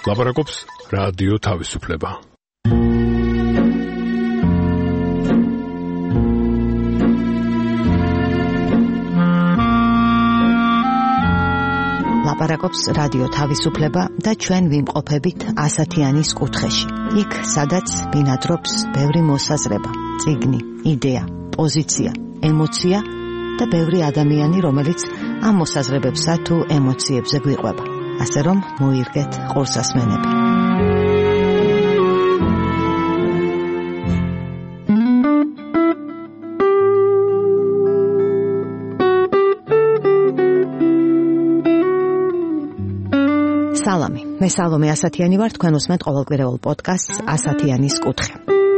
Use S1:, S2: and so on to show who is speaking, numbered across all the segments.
S1: ლაპარაკობს რადიო თავისუფლება.
S2: ლაპარაკობს რადიო თავისუფლება და ჩვენ ვიმყოფებით ასათიანის კუთხეში. იქ, სადაც ბინადრობს ბევრი მოსაზრება, წიგნი, იდეა, პოზიცია, ემოცია და ბევრი ადამიანი, რომელიც ამ მოსაზრებებსა თუ ემოციებზე გვიყვება. ასე რომ მოირგეთ ყურსასმენები. სალამი, მე სალომე ასათიანი ვარ, თქვენ უსმენთ ყოველკვირეულ პოდკასტს ასათიანის კუთხე.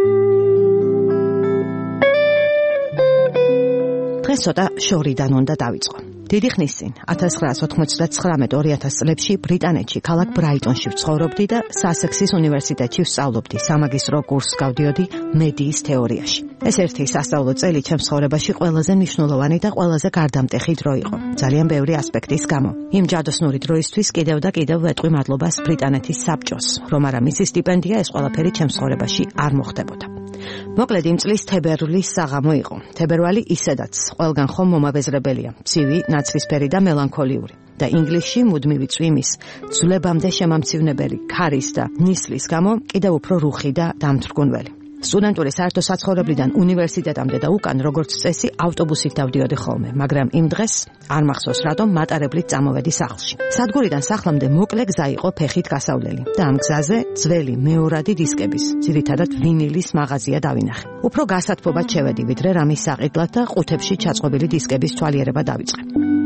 S2: დღეს ცოტა შორიდან უნდა დავიწყო. დიდი ხნის წინ 1999-2000 წლებში ბრიტანეთში ქალაქ ბრაიტონში ვცხოვრობდი და სასექსის უნივერსიტეტში ვსწავლობდი სამაგისტრო კურსს გავდიოდი მედიის თეორიაში. ეს ერთი სასწავლო წელი ჩემს ცხოვრებაში ყველაზე მნიშვნელოვანი და ყველაზე გარდამტეხი დრო იყო. ძალიან ბევრი ასპექტის გამო. იმ ჯადოსნური დროისთვის კიდევ და კიდევ ვეტყვი მადლობას ბრიტანეთის საბჭოს, რომ არა მისი სტიპენდია ეს ყველაფერი ჩემს ცხოვრებაში არ მოხდებოდა. მოკლედ იმ წლის თებერვლის საღამო იყო. თებერვალი ისედაც ყველგან ხომ მომაბეზრებელია, ცივი, ნაცრისფერი და მელანქოლიური. და ინგლისში მუდმივი წვიმის, ძვლებამდე შემამცირებელი ქარის და ნისლის გამო კიდევ უფრო რუხი და დამთრგუნველი. სტუდენტური საერთო საცხოვრებლიდან უნივერსიტეტამდე და უკან როგორც წესი ავტობუსით დავდიოდი ხოლმე, მაგრამ იმ დღეს არ მახსოვს რატომ მატარებლით წამოვედი სახლში. სადგურიდან სახლამდე მოკლე გზა იყო ფეხით გასავლელი და ამ გზაზე ძველი მეორადი დისკების, ძირითადად ვინილის მაღაზია დავინახე. უფრო გასათბობად შევედი, ვიდრე რამის საყიდლად და ყუთებში ჩაწყობილი დისკების თვალიერება დავიწყე.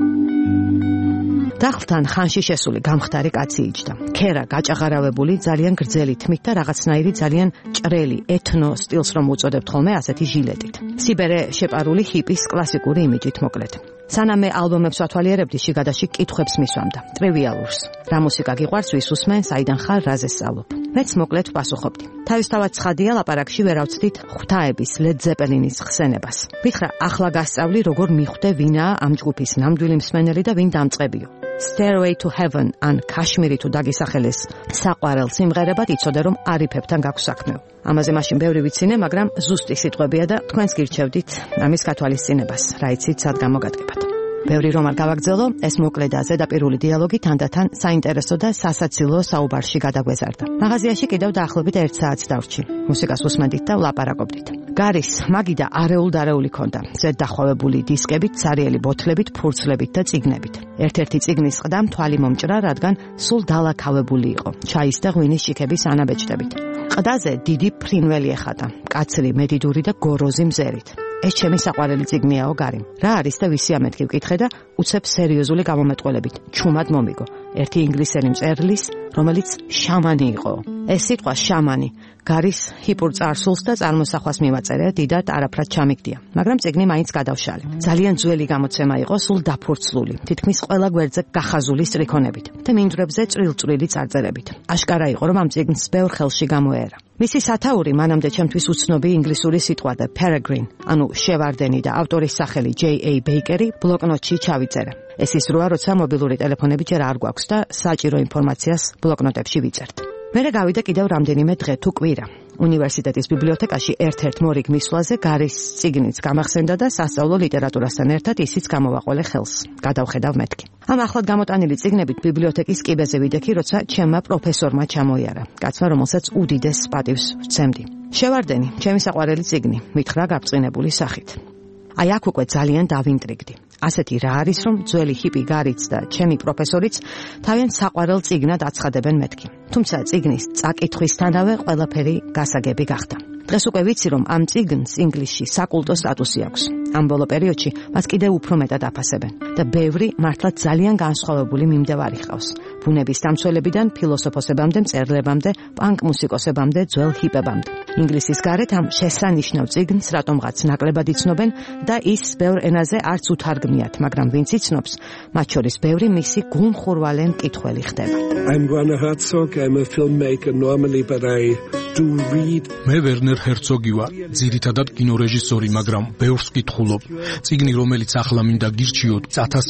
S2: დახლთან ხანში შესული გამხდარი კაცი იჯდა. ქერა გაჭაღარავებული, ძალიან გრძელი თმით და რაღაცნაირი ძალიან ჭრელი ეთნო სტილს რომ უწოდებთ ხოლმე ასეთი ჟილეტით. სიბერე შეპარული ჰიპის კლასიკური იმიჯით მოკლედ. სანამ მე ალბომებს ვათვალიერებდი, შიგადაში კითხვებს მისვამდა. ტრივიალურს. რა მუსიკა გიყვარს, ვის უსმენ, საიდან ხარ, რაზე სწავლობ? მეც მოკლედ პასუხობდი. თავისთავად ცხადია, ლაპარაკში ვერ ავწდით ღვთაების ლედ ზეპელინის ხსენებას. ვითხრა, ახლა გასწავლი, როგორ მიხვდე ვინაა ამ ჯგუფის ნამდვილი მსმენელი და ვინ დამწყებიო. Stairway to Heaven ან ქაშმირი თუ დაგისახელეს საყვარელ სიმღერებად იცოდე რომ არიფებთან გაქვს საქმე. ამაზე მაშინ ბევრი ვიცინე, მაგრამ ზუსტი სიტყვებია და თქვენს გირჩევდით ამის გათვალისწინებას, რა იცით სად გამოგადგებათ. ბევრი რომ არ გავაგრძელო, ეს მოკლე და ზედაპირული დიალოგი თანდათან საინტერესო და სასაცილო საუბარში გადაგვეზარდა. მაღაზიაში კიდევ დაახლოებით 1 საათს დავრჩი. მუსიკას უსმენდით და ვლაპარაკობდით. გარის მაგიდა არეულ-დარეული ქონდა. ზედ დახვევებული დისკებით, ცარიელი ბოთლებით, ფურცლებით და წიგნებით. ერთ-ერთი წიგნის ყდამ თვალი მომჭრა, რადგან სულ დალაქავებული იყო. ჩაის და ღვინის შიქების ანაბეჭდებით. ყდაზე დიდი ფრინველი ეხატა, კაცრი, მედიდური და გოროზი მზერით. ეს ჩემი საყვარელი წიგნიაო გარი. რა არის და ვისი ამეთქი ვკითხე და უცებ სერიოზული გამომეტყველებით. ჩუმად მომიგო. ერთი ინგლისელი მწერლის, რომელიც შამანი იყო. ეს სიტყვა შამანი გარის ჰიპურ წარსულს და წარმოსახვას მივაწერე, დიდად არაფრად ჩამიგდია. მაგრამ წიგნი მაინც გადავშალე. ძალიან ძველი გამოცემა იყო, სულ დაფურცლული, თითქმის ყველა გვერდზე გახაზული სტრიქონებით და მინდვრებზე წვრილ-წვრილი წარწერებით. აშკარა იყო, რომ ამ წიგნს ბევრ ხელში გამოეერა. მისი სათაური მანამდე ჩემთვის უცნობი ინგლისური სიტყვა და Peregrine, ანუ შევარდენი და ავტორის სახელი J.A. Baker-ი ბლოკნოტში ჩავიწერე. ეს ის როა, როცა მობილური ტელეფონები ჯერ არ გვაქვს და საჭირო ინფორმაციას ბლოკნოტებში ვიწერთ. მერე გავიდა კიდევ რამდენიმე დღე თუ კვირა. უნივერსიტეტის ბიბლიოთეკაში ერთ-ერთ მორიგ მისვლაზე გარის წიგნიც გამახსენდა და სასწავლო ლიტერატურასთან ერთად ისიც გამოვაყოლე ხელს. გადავხედავ მეთქი. ამ ახლად გამოტანილი წიგნებით ბიბლიოთეკის კიბეზე ვიდექი, როცა ჩემმა პროფესორმა ჩამოიარა. კაცმა, რომელსაც უდიდეს პატივს ვცემდი. შევარდენი, ჩემი საყვარელი წიგნი, მითხრა გაბრწყინებული სახით. აი აქ უკვე ძალიან დავინტრიგდი. ასეთი რა არის, რომ ძველი ჰიპი გარიც და ჩემი პროფესორიც თავიანთ საყვარელ წიგნად აცხადებენ მეთქი. თუმცა წიგნის წაკითხვისთანავე ყველაფერი გასაგები გახდა. დღეს უკვე ვიცი, რომ ამ წიგნს ინგლისში საკულტო სტატუსი აქვს. ამ ბოლო პერიოდში მას კიდევ უფრო მეტად აფასებენ და ბევრი მართლა ძალიან განსხვავებული მიმდევარი ჰყავს. ბუნების დამცველებიდან ფილოსოფოსებამდე, მწერლებამდე, პანკ მუსიკოსებამდე, ძველ ჰიპებამდე. ინგლისის გარეთ ამ შესანიშნავ წიგნს რატომღაც ნაკლებად იცნობენ და ის ბევრ ენაზე არც უთარგმნიათ, მაგრამ ვინც იცნობს, მათ შორის ბევრი მისი გულმხურვალე მკითხველი ხდება.
S3: I'm Werner Herzog. I'm a filmmaker normally, but I to read.
S1: მე ვერნერ ჰერცოგი ვარ, ძირითადად კინორეჟისორი, მაგრამ ბევრს ვკითხულობ. წიგნი, რომელიც ახლა მინდა გირჩიოთ,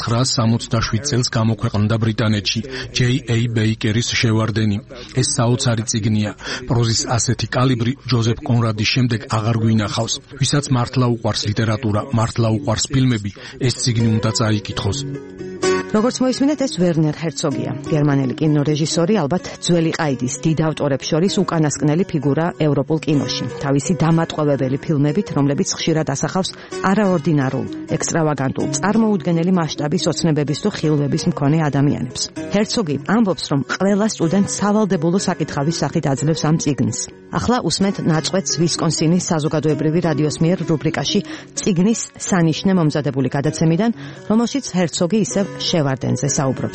S1: 1967 წელს გამოქვეყნდა ბრიტანეთში, J.A. ბეიკერის შევარდენი. ეს საოცარი წიგნია. პროზის ასეთი კალიბრი ჯოზეფ კონრადის შემდეგ აღარ გვინახავს. ვისაც მართლა უყვარს ლიტერატურა, მართლა უყვარს ფილმები, ეს წიგნი უნდა წაიკითხოს.
S2: როგორც მოისმინეთ, ეს ვერნერ ჰერცოგია, გერმანელი კინორეჟისორი, ალბათ ძველი ყაიდის დიდ ავტორებს შორის უკანასკნელი ფიგურა ევროპულ კინოში. თავისი დამატყობებელი ფილმებით, რომლებიც ხშირად ასახავს არაორდინარულ, ექსტრავაგანტულ, წარმოუდგენელი მასშტაბის ოცნებების თუ ხილვების მქონე ადამიანებს. ჰერცოგი ამბობს, რომ ყველა სტუდენტს სავალდებულო საკითხავის სახით აძლევს ამ წიგნს. ახლა უსმენთ ნაწყვეტს ვისკონსინის საზოგადოებრივი რადიოს მიერ რუბრიკაში წიგნის სანიშნე მომზადებული გადაცემიდან, რომელშიც ჰერცოგი ისევ შევარდენზე საუბრობს.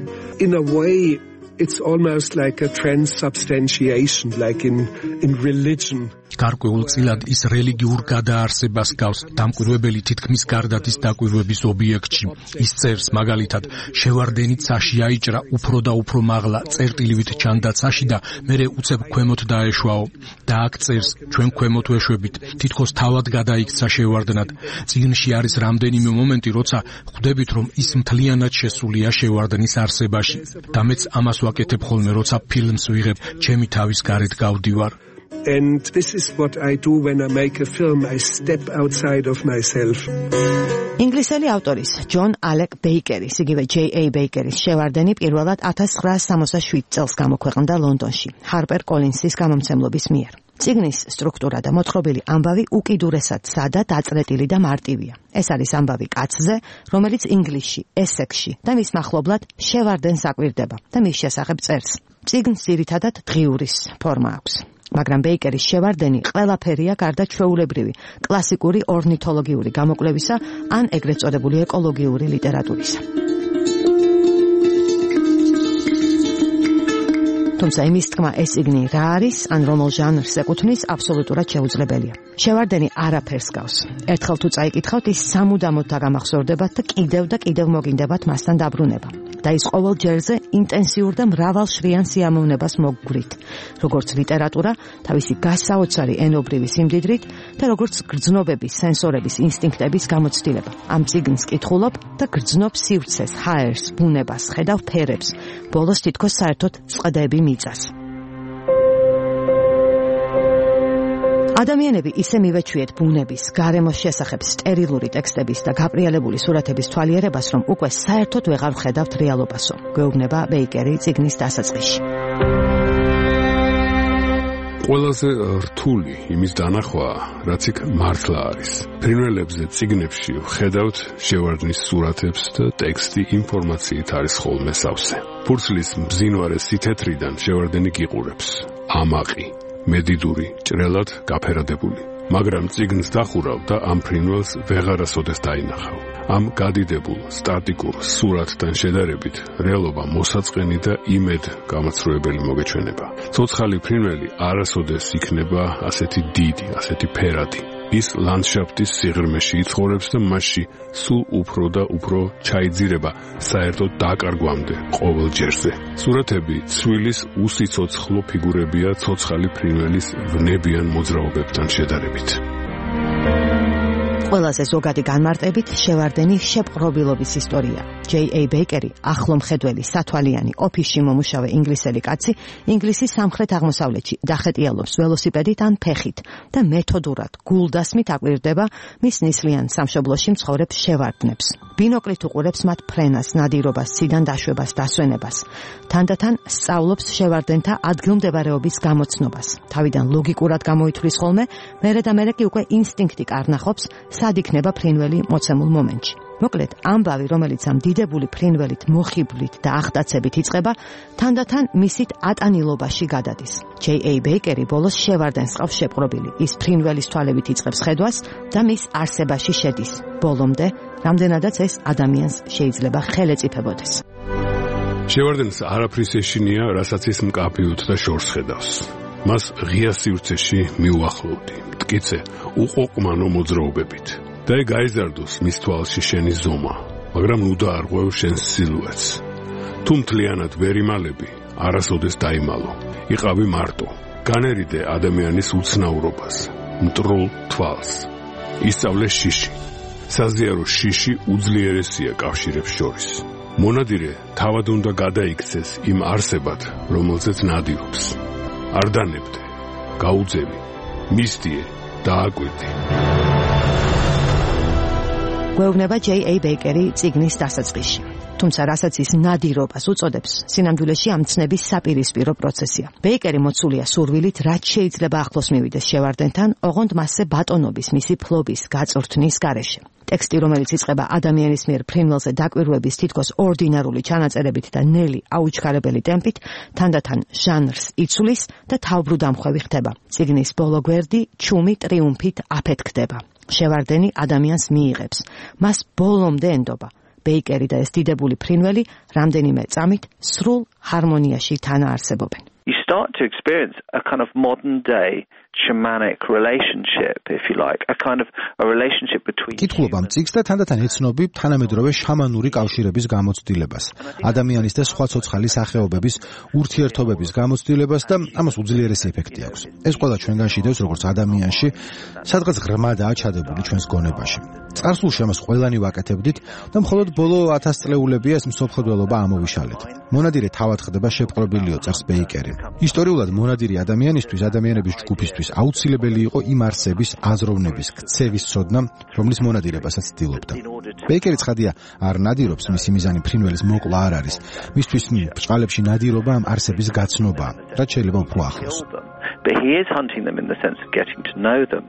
S3: In a way, it's almost like a transubstantiation, like in religion.
S1: გარკვეულწილად ის რელიგიურ გადაარსებას გავს დამკვირვებელი თითქმის გარდათ ის დაკვირვების ობიექტში. ის წერს მაგალითად, შევარდენი ცაში აიჭრა უფრო და უფრო მაღლა, წერტილივით ჩანდა ცაში და მერე უცებ ქვემოთ დაეშვაო. და აქ წერს, ჩვენ ქვემოთ ვეშვებით, თითქოს თავად გადაიქცა შევარდნად. წიგნში არის რამდენიმე მომენტი, როცა ხვდებით, რომ ის მთლიანად შესულია შევარდნის არსებაში. და მეც ამას ვაკეთებ ხოლმე, როცა ფილმს ვიღებ, ჩემი თავის გარეთ გავდივარ.
S3: And this is what I do when I make a film. I step outside of myself.
S2: ინგლისელი ავტორის ჯონ ალეკ ბეიკერის, იგივე J.A. ბეიკერის შევარდენი პირველად 1967 წელს გამოქვეყნდა ლონდონში, ჰარპერ კოლინსის გამომცემლობის მიერ. წიგნის სტრუქტურა და მოთხრობილი ამბავი უკიდურესად სადა, დაწრეტილი და მარტივია. ეს არის ამბავი კაცზე, რომელიც ინგლისში, ესექსში და მის მახლობლად შევარდენს აკვირდება და მის შესახებ წერს. წიგნს ძირითადად დღიურის ფორმა აქვს. მაგრამ ბეიკერის შევარდენი ყველაფერია გარდა ჩვეულებრივი, კლასიკური ორნითოლოგიური გამოკვლევისა ან ეგრეთ წოდებული ეკოლოგიური ლიტერატურისა. თუმცა იმის თქმა ეს წიგნი რა არის, ან რომელ ჟანრს ეკუთვნის, აბსოლუტურად შეუძლებელია. შევარდენი არაფერს გავს. ერთხელ თუ წაიკითხავთ, ის სამუდამოდ დაგამახსოვრდებათ და კიდევ მოგინდებათ მასთან დაბრუნება. და ის ყოველ ჯერზე ინტენსიურ და მრავალშრიან სიამოვნებას მოგგვით, როგორც ლიტერატურა, თავისი გასაოცარი ენობრივი სიმდიდრით და როგორც გრძნობების, სენსორების, ინსტინქტების გამოცდილება. ამ წიგნს კითხულობ და გრძნობ სივრცეს, ჰაერს, ბუნებას, ხედავ ფერებს, ბოლოს თითქოს საერთოდ წყდები მიწას. ადამიანები ისე მივეჩვიეთ ბუნების, გარემოს შესახებ სტერილური ტექსტების და გაპრიალებული სურათების თვალიერებას, რომ უკვე საერთოდ ვეღარ ვხედავთ რეალობასო. გვეუბნება ბეიკერი წიგნის დასაწყისში.
S1: ყველაზე რთული იმის დანახვაა, რაც იქ მართლა არის. ფრინველებზე წიგნებში ვხედავთ შევარდნის სურათებს და ტექსტი ინფორმაციით არის ხოლმე სავსე. ფურცლის მბზინვარე სითეთრიდან შევარდენი გიყურებს. ამაყი, მედიდური, ჭრელად გაფერადებული. მაგრამ წიგნს დახურავ და ამ ფრინველს ვეღარასოდეს დაინახავ. ამ გადიდებულ, სტატიკურ სურათთან შედარებით, რეალობა მოსაწყენი და იმედ გამაცრუებელი მოგეჩვენება. ცოცხალი ფრინველი არასოდეს იქნება ასეთი დიდი, ასეთი ფერადი. ის ლანდშაფტის სიღრმეში იცხოვრებს და მასში სულ უფრო და უფრო ჩაიძირება საერთოდ დაკარგვამდე ყოველ ჯერზე. სურათები ცვილის უსიცოცხლო ფიგურებია ცოცხალი ფრინველის ვნებიან მოძრაობებთან შედარებით.
S2: ყველაზე ზოგადი განმარტებით შევარდენი შეპყრობილობის ისტორია. J.A. ბეიკერი, ახლომხედველი, სათვალიანი, ოფისში მომუშავე ინგლისელი კაცი, ინგლისის სამხრეთ-აღმოსავლეთში დახეტიალობს ველოსიპედით ან ფეხით და მეთოდურად, გულდასმით აკვირდება მის ნისლიან სამშობლოში მცხოვრებ შევარდნებს. ბინოკლით უყურებს მათ ფრენას, ნადირობას, ციდან დაშვებას, დასვენებას. თანდათან სწავლობს შევარდენთა ადგილმდებარეობის გამოცნობას. თავიდან ლოგიკურად გამოითვლის ხოლმე, მერე და მერე კი უკვე ინსტინქტი კარნახობს, სად იქნება ფრინველი მოცემულ მომენტში. მოკლედ, ამბავი, რომელიც ამ დიდებული ფრინველით მოხიბლით და აღტაცებით იწყება, თანდათან მისით ატანილობაში გადადის. J.A. ბეიკერი ბოლოს შევარდენს ყავს შეპყრობილი. ის ფრინველის თვალებით იწყებს ხედვას და მის არსებაში შედის. ბოლომდე, რამდენადაც ეს ადამიანს შეიძლება ხელეწიფებოდეს.
S1: შევარდენს არაფრის ეშინია, რასაც ის მკაფიოდ და შორს ხედავს. მას ღია სივრცეში მიუახლოვდი. მტკიცე, უყოყმანო მოძრაობებით. და გაიზარდოს მის თვალში შენი ზომა, მაგრამ ნუ დაარღვევ შენს სილუეტს. თუ მთლიანად ვერ იმალები, არასოდეს დაიმალო. იყავი მარტო, განერიდე ადამიანის უცნაურობას, მტრულ თვალს. ისწავლე შიში. საზიარო შიში უძლიერესია კავშირებს შორის. მონადირე თავად უნდა გადაიქცეს იმ არსებად, რომელზეც ნადირობს. არ დანებდე, გაუძევი, მისდიე, დააკვირდი.
S2: გვეუბნება J.A. ბეიკერი წიგნის დასაწყისში. თუმცა რასაც ის ნადირობას უწოდებს, სინამდვილეში ამ ცნების საპირისპირო პროცესია. ბეიკერი მოცულია სურვილით, რაც შეიძლება ახლოს მივიდეს შევარდენთან, ოღონდ მასზე ბატონობის, მისი ფლობის, გაწვრთნის გარეშე. ტექსტი, რომელიც იწყება ადამიანის მიერ ფრინველზე დაკვირვების თითქოს ორდინარული ჩანაწერებით და ნელი, აუჩქარებელი ტემპით, თანდათან ჟანრს იცვლის და თავბრუდამხვევი ხდება. წიგნის ბოლო გვერდი ჩუმი ტრიუმფით აფეთქდება. შევარდენი ადამიანს მიიღებს. მას ბოლომდე ენდობა. ბეიკერი და ეს დიდებული ფრინველი რამდენიმე წამით სრულ ჰარმონიაში თანაარსებობენ.
S4: You start to experience a kind of modern day shamanic relationship, if you like, a kind of a relationship between
S5: კითხულობ ამ წიგნს და თანდათან ეცნობი თანამედროვე შამანური კავშირების გამოცდილებას, ადამიანის და სხვა ცოცხალი სახეობების ურთიერთობების გამოცდილებას და ამას უძლიერესი ეფექტი აქვს. ეს ყველა ჩვენგან შედევს როგორც ადამიანში, სადღაც ღრმადაა ჩადებული ჩვენს გონებაში. წარსულში ამას ყველანი ვაკეთებდით და მხოლოდ ბოლო 1000 წლეულებია ეს მსოფლმხედველობა ამოვიშალეთ. მონადირე თავად ხდება შეპყრობილიო წერს ბეიკერი. ისტორიულად მონადირი ადამიანისთვის, ადამიანების ჯგუფისთვის აუცილებელი იყო იმ არსების აზროვნების, ქცევის ცოდნა, რომლის მონადირებასაც ცდილობდა. ბეიკერი ცხადია, არ ნადირობს, მისი მიზანი ფრინველის მოკლა არ არის. მისთვის ბრჭყალებში ნადირობა ამ არსების გაცნობაა, რაც შეიძლება უფრო ახლოს.
S4: But he is hunting them in the sense of getting to know them.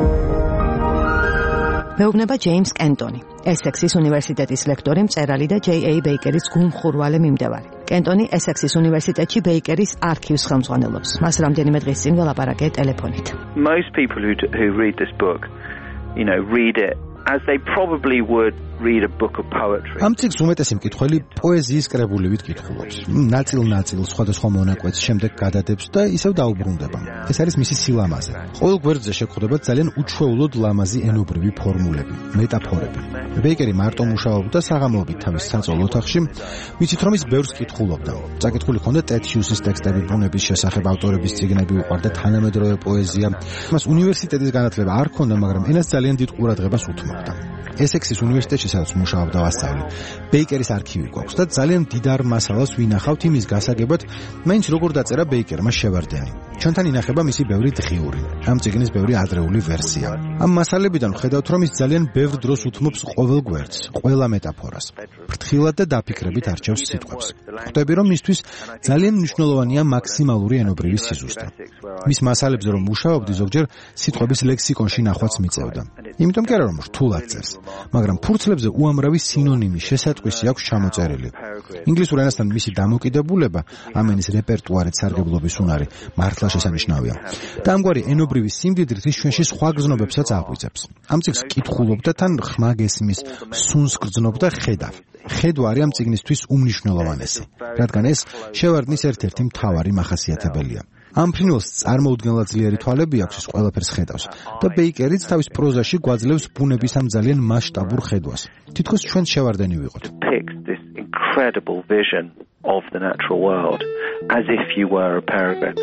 S2: მეუბნება ჯეიმს კენტონი, ესექსის უნივერსიტეტის ლექტორი, მწერალი და J.A. ბეიკერის გულმხურვალე მიმდევარი. კენტონი ესექსის უნივერსიტეტში ბეიკერის არქივს ხელმძღვანელობს. მას რამდენიმე დღის წინ ველაპარაკე ტელეფონით.
S4: Most people who read this book, read it as they probably would read a book of poetry.
S5: ამ წიგნს უმეტესი მკითხველი პოეზიის კრებულებით კითხულობს. ნაწილ-ნაწილ სხვადასხვა მონაკვეთს შემდეგ გადადებს და ისევ დაუბრუნდება. ეს არის მისი სილამაზე. ყოველ გვერდზე შეგხვდება ძალიან უჩვეულოდ ლამაზი ენობრივი ფორმულები, მეტაფორები. ბეიკერი მარტო მუშაობდა საღამოობით თავის საწოლ ოთახში, ვიცით რომ ის ბევრს კითხულობდა. წაკითხული ჰქონდა ტედ ჰიუსის ტექსტები ბუნების შესახებ, ავტორების წიგნები უყვარდა, თანამედროვე პოეზია. მას უნივერსიტეტის განათლება არ ჰქონდა, მაგრამ ენას ძალიან დიდ ყურადღებას უთმობდა. ესექსის უნივერსიტეტში სადაც მუშაობდა ვასწავლი. ბეიკერის არქივი გვაქვს და ძალიან დიდარ მასალას ვინახავთ იმის გასაგებად, მაინც როგორ დაწერა ბეიკერმა შევარდენი. ჩვენთან ინახება მისი ბევრი დღიური, ამ წიგნის ბევრი ადრეული ვერსია. ამ მასალებიდან ხედავთ, რომ ის ძალიან ბევრ დროს უთმობს ყოველ გვერდს, ყველა მეტაფორას. ფრთხილად და დაფიქრებით არჩევს სიტყვებს. ხვდები, რომ მისთვის ძალიან მნიშვნელოვანია მაქსიმალური ენობრივი სიზუსტე. მის მასალებზე რომ მუშაობდი, ზოგჯერ სიტყვების ლექსიკონში ნახვაც მიწევდა. იმიტომ კი არა რომ რთულად წერს, მაგრამ ფურცლებზე უამრავი სინონიმი, შესატყვისი აქვს ჩამოწერილი. ინგლისურ ენასთან მისი დამოკიდებულება, ამ ენის რეპერტუარით სარგებლობის უნარი მართლა შესანიშნავია. და ამგვარი ენობრივი სიმდიდრით ის ჩვენში სხვა გრძნობებსაც აღვიძებს. ამ წიგნს კითხულობ და თან ხმა გესმის, სუნს გრძნობ და ხედავ. ხედვა არის ამ წიგნისთვის უმნიშვნელოვანესი, რადგან ეს შევარდნის ერთ-ერთი მთავარი მახასიათებელია. ამ ფრინველს წარმოუდგენლად ძლიერი თვალები აქვს, ის ყველაფერს ხედავს და ბეიკერიც თავის პროზაში გვაძლევს ბუნების ამ ძალიან მასშტაბურ ხედვას. თითქოს ჩვენ შევარდენი ვიყოთ.
S4: This incredible vision of the natural world as if you were a peregrine.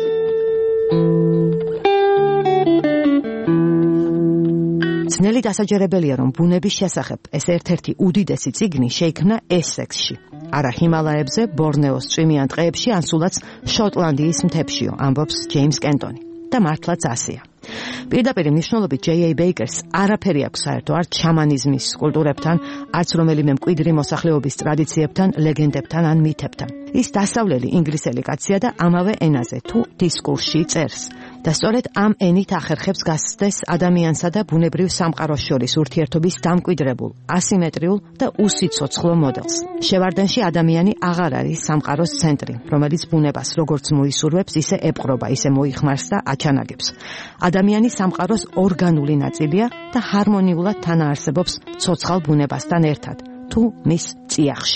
S2: ძნელი დასაჯერებელია, რომ ბუნების შესახებ ეს ერთ-ერთი უდიდესი წიგნი შეიქმნა ესექსში. არა ჰიმალაებზე, ბორნეოს წვიმიან ტყეებში, ან სულაც შოტლანდიის მთებშიო, ამბობს ჯეიმს კენტონი. და მართლაც ასეა. პირდაპირ მნიშვნელობით J.A. ბეიკერს არაფერი აქვს საერთო არც შამანიზმის კულტურებთან, არც რომელიმე მკვიდრი მოსახლეობის ტრადიციებთან, ლეგენდებთან ან მითებთან. ის დასავლელი ინგლისელი კაცია და ამავე ენაზე თუ დისკურსში წერს. და სწორედ ამ ენით ახერხებს გასცდეს ადამიანსა და ბუნებრივ სამყაროს შორის ურთიერთობის დამკვიდრებულ, ასიმეტრიულ და უსიცოცხლო მოდელს. შევარდენში ადამიანი აღარ არის სამყაროს ცენტრი, რომელიც ბუნებას როგორც მოისურვებს, ისე ეპყრობა, ისე მოიხმარს და აჩანაგებს. ადამიანი სამყაროს ორგანული ნაწილია და ჰარმონიულად თანაარსებობს ცოცხალ ბუნებასთან ერთად, თუ მის წიაღში.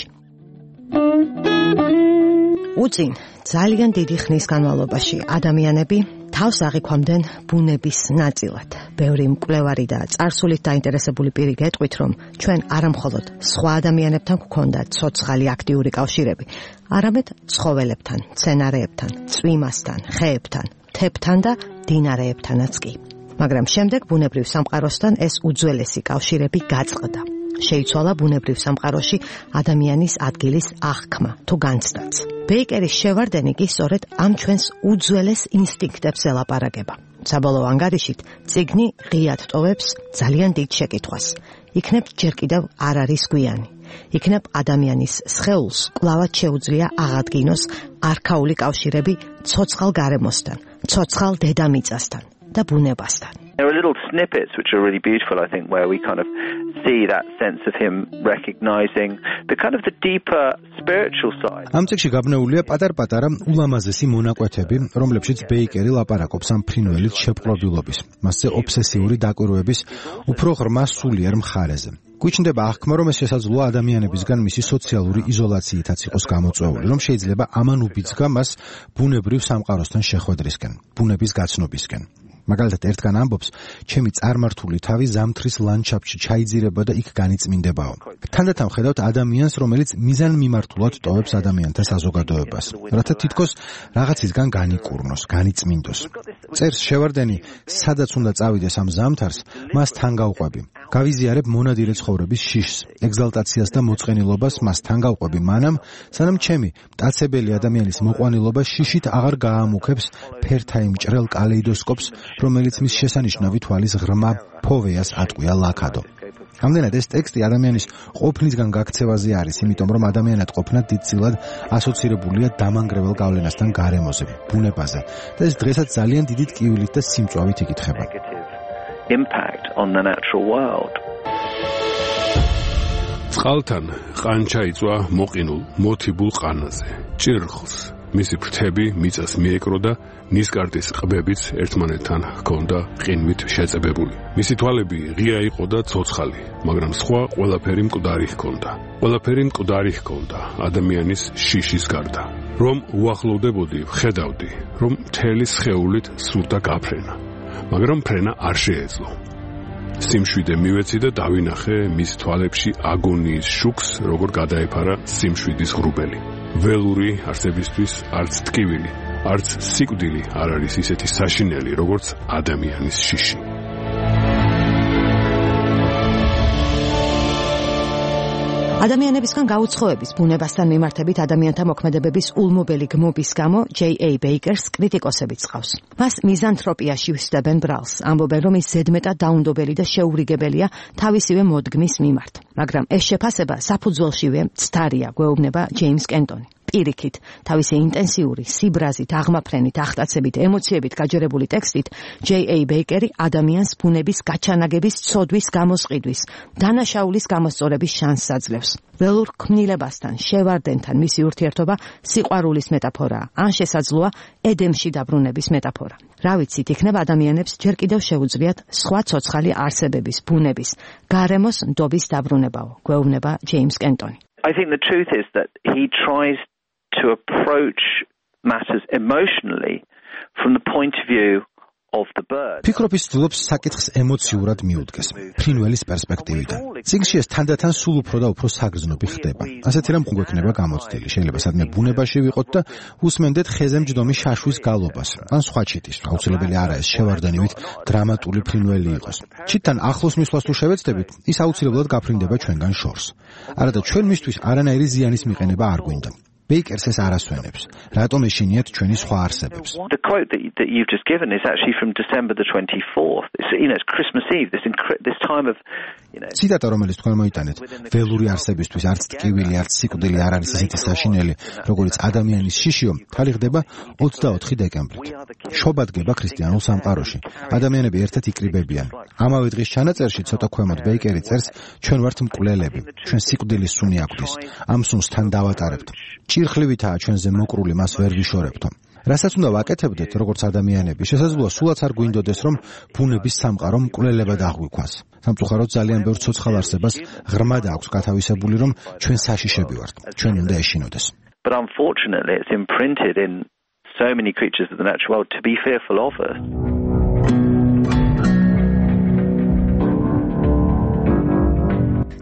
S2: უწინ ძალიან დიდი ხნის განმავლობაში ადამიანები თავს აღიქვამდნენ ბუნების ნაწილად. ბევრი მკვლევარი და წარსულით დაინტერესებული პირი გეტყვით, რომ ჩვენ არამხოლოდ სხვა ადამიანებთან გვქონდა ცოცხალი აქტიური კავშირები, არამედ ცხოველებთან, მცენარეებთან, წვიმასთან, ხეებთან, მთებთან და მდინარეებთანაც კი. მაგრამ შემდეგ ბუნებრივ სამყაროსთან ეს უძველესი კავშირები გაწყდა. შეიცვალა ბუნებრივ სამყაროში ადამიანის ადგილის აღქმა თუ განცდაც. ბეიკერის შევარდენი კი სწორედ ამ ჩვენს უძველეს ინსტინქტებს ელაპარაკება. საბოლოო ანგარიშით წიგნი ღიად ტოვებს ძალიან დიდ შეკითხვას. იქნებ ჯერ კიდევ არ არის გვიანი. იქნებ ადამიანის სხეულს კვლავად შეუძლია აღადგინოს არქაული კავშირები ცოცხალ გარემოსთან, ცოცხალ დედამიწასთან და ბუნებასთან.
S4: There are little snippets which are really beautiful, I think, where we kind of see that sense of him recognizing the kind of the deeper spiritual side.
S5: ამ წიგნში გაბნეულია პატარ-პატარა ულამაზესი მონაკვეთები, რომლებშიც ბეიკერი ლაპარაკობს ამ ფრინველის შეპყრობილობის, მასზე ობსესიური დაკვირვების უფრო ღრმა სულიერ მხარეზე. გვიჩნდება აღქმა, რომ ეს შესაძლოა ადამიანებისგან მისი სოციალური იზოლაციითაც იყოს გამოწვეული, რომ შეიძლება ამან უბიძგა მას ბუნებრივ სამყაროსთან შეხვედრისკენ, ბუნების გაცნობისკენ. მაგალითად ერთგან ამბობს, ჩემი წარმართული თავი ზამთრის ლანდშაფტში ჩაიძირება და იქ განიწმინდებაო. თანდათან ხედავთ ადამიანს, რომელიც მიზანმიმართულად ტოვებს ადამიანთა საზოგადოებას, რათა თითქოს რაღაცისგან განიკურნოს, განიწმინდოს. წერს შევარდენი, სადაც უნდა წავიდეს ამ ზამთარს, მას თან გავყვები. გავიზიარებ მონადირე ცხოვრების შიშს, ეგზალტაციას და მოწყენილობას მას თან გავყვები მანამ, სანამ ჩემი მტაცებელი ადამიანის მოყვანილობა შიშით აღარ გაამუქებს ფერთა იმ ჭრელ კალეიდოსკოპს, რომელიც მის შესანიშნავი თვალის ღრმა ფოვეას ატყვია ლაქადო. ამდენად ეს ტექსტი ადამიანის ყოფნისგან გაქცევაზე არის, იმიტომ რომ ადამიანად ყოფნა დიდწილად ასოცირებულია დამანგრეველ გავლენასთან გარემოზე, ბუნებაზე და ეს დღესაც ძალიან დიდი ტკივილით და სიმწვავით იკითხება.
S4: Impact on the natural world.
S1: წყალთან ყანჩა იწვა მოყინულ მოთიბულ ყანაზე, ჭირხლს. მისი ფრთები მიწას მიეკრო და ნისკარტის ყბებიც ერთმანეთთან ჰქონდა ყინვით შეწებებული. მისი თვალები ღია იყო და ცოცხალი, მაგრამ სხვა ყველაფერი მკვდარი ჰქონდა. ყველაფერი მკვდარი ჰქონდა ადამიანის შიშის გარდა. რომ უახლოვდებოდი, ვხედავდი, რომ მთელი სხეულით სურდა გაფრენა, მაგრამ ფრენა არ შეეძლო. სიმშვიდე მივეცი და დავინახე მის თვალებში აგონიის შუქს, როგორ გადაეფარა სიმშვიდის ღრუბელი. ველური არსებისთვის არც ტკივილი, არც სიკვდილი არ არის ისეთი საშინელი, როგორც ადამიანის შიში.
S2: ადამიანებისგან გაუცხოების ბუნებასთან მიმართებით ადამიანთა მოქმედებების ულმობელი გმობის გამო J.A. Baker-ს კრიტიკოსებიც ყავს. მას მიზანთროპიაში ვსდებენ ბრალს, ამბობენ, რომ ის ზედმეტად დაუნდობელი და შეურიგებელია თავისივე მოდგმის მიმართ. მაგრამ ეს შეფასება საფუძველშივე მცდარია, გვეუბნება ჯეიმს კენტონი. პირიქით, თავისი ინტენსიური, სიბრაზით, აღმაფრენით, ახტაცებით, ემოციებით გაჯერებული ტექსტით J.A. Baker-ი ადამიანს ბუნების გაჩანაგების ცოდვის გამოსყიდვის, დანაშაულის გამოსწორების შანსს აძლევს. ველურ ქმნილებასთან, შევარდენთან მისი ურთიერთობა სიყვარულის მეტაფორაა, ან შესაძლოა ედემში დაბრუნების მეტაფორა. რა ვიცით, იქნებ ადამიანებს ჯერ კიდევ შეუძლიათ სხვა ცოცხალი არსებების, ბუნების, გარემოს ნდობის დაბრუნებაო, გვეუბნება ჯეიმს კენტონი.
S4: I think the truth is that he tries to approach matters emotionally from the point of view of the bird.
S5: ფიქრობ ის ცდილობს საკითხს ემოციურად მიუდგეს, ფრინველის პერსპექტივიდან. წიგნში ეს თანდათან სულ უფრო და უფრო საგრძნობი ხდება. ასეთი რამ გვექნება გამოცდილი. შეიძლება სადმე ბუნებაში ვიყოთ და უსმენდეთ ხეზე მჯდომი შაშვის გალობას, ან სხვა ჩიტის. აუცილებელი არა ეს შევარდენივით დრამატული ფრინველი იყოს. ჩიტთან ახლოს მისვლას თუ შევეცდებით, ის აუცილებლად გაფრინდება ჩვენგან შორს. არადა ჩვენ მისთვის არანაირი ზიანის მიყენება არ გვინდა. Baker says არასვენებს. რატომ ეშინიათ ჩვენი სხვა არსებებს?
S4: The quote that you've just given is actually from December the 24th. It's Christmas Eve, this time of,
S5: ციტატა, რომელიც თქვენ მოიტანეთ, ველური არსებისთვის არც ტკივილი, არც სიკვდილი არ არის ისეთი საშინელი, როგორც ადამიანის შიშიო, თარიღდება 24 დეკემბრით. შობა დგება ქრისტიანულ სამყაროში. ადამიანები ერთად იკრიბებიან. ამავე დღის ჩანაწერში ცოტა ქვემოთ Baker-ი წერს, ჩვენ ვართ მკვლელები, ჩვენ სიკვდილის სუნი აგვდის. ამ სუნს თან დავატარებთ. ჭირხლივითაა ჩვენზე მოკრული, მას ვერ ვიშორებთო. რასაც უნდა ვაკეთებდეთ, როგორც ადამიანები, შესაძლოა სულაც არ გვინდოდეს, რომ ბუნების სამყარო მკვლელებად აღვიქვას. სამწუხაროდ ძალიან ბევრ ცოცხალ არსებას ღრმად აქვს გათავისებული, რომ ჩვენ საშიშები ვართ. ჩვენ უნდა ეშინოდეს.
S4: But unfortunately it's imprinted in so many creatures of the natural world to be fearful of us.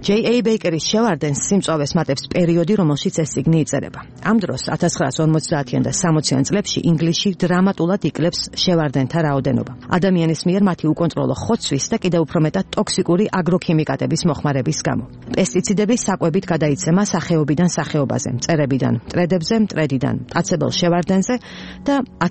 S2: J.A. Baker-ის შევარდენს სიმწვავეს მატებს პერიოდი, რომელშიც ეს წიგნი იწერება. ამ დროს 1950-იან და 60-იან წლებში ინგლისში დრამატულად იკლებს შევარდენთა რაოდენობა. ადამიანის მიერ მათი უკონტროლო ხოცვის და კიდევ უფრო მეტად ტოქსიკური აგროქიმიკატების მოხმარების გამო. პესტიციდების საკვებით გადაიცემა სახეობიდან სახეობაზე, მწერებიდან მტრედებზე, მტრედიდან მტაცებელ შევარდენზე და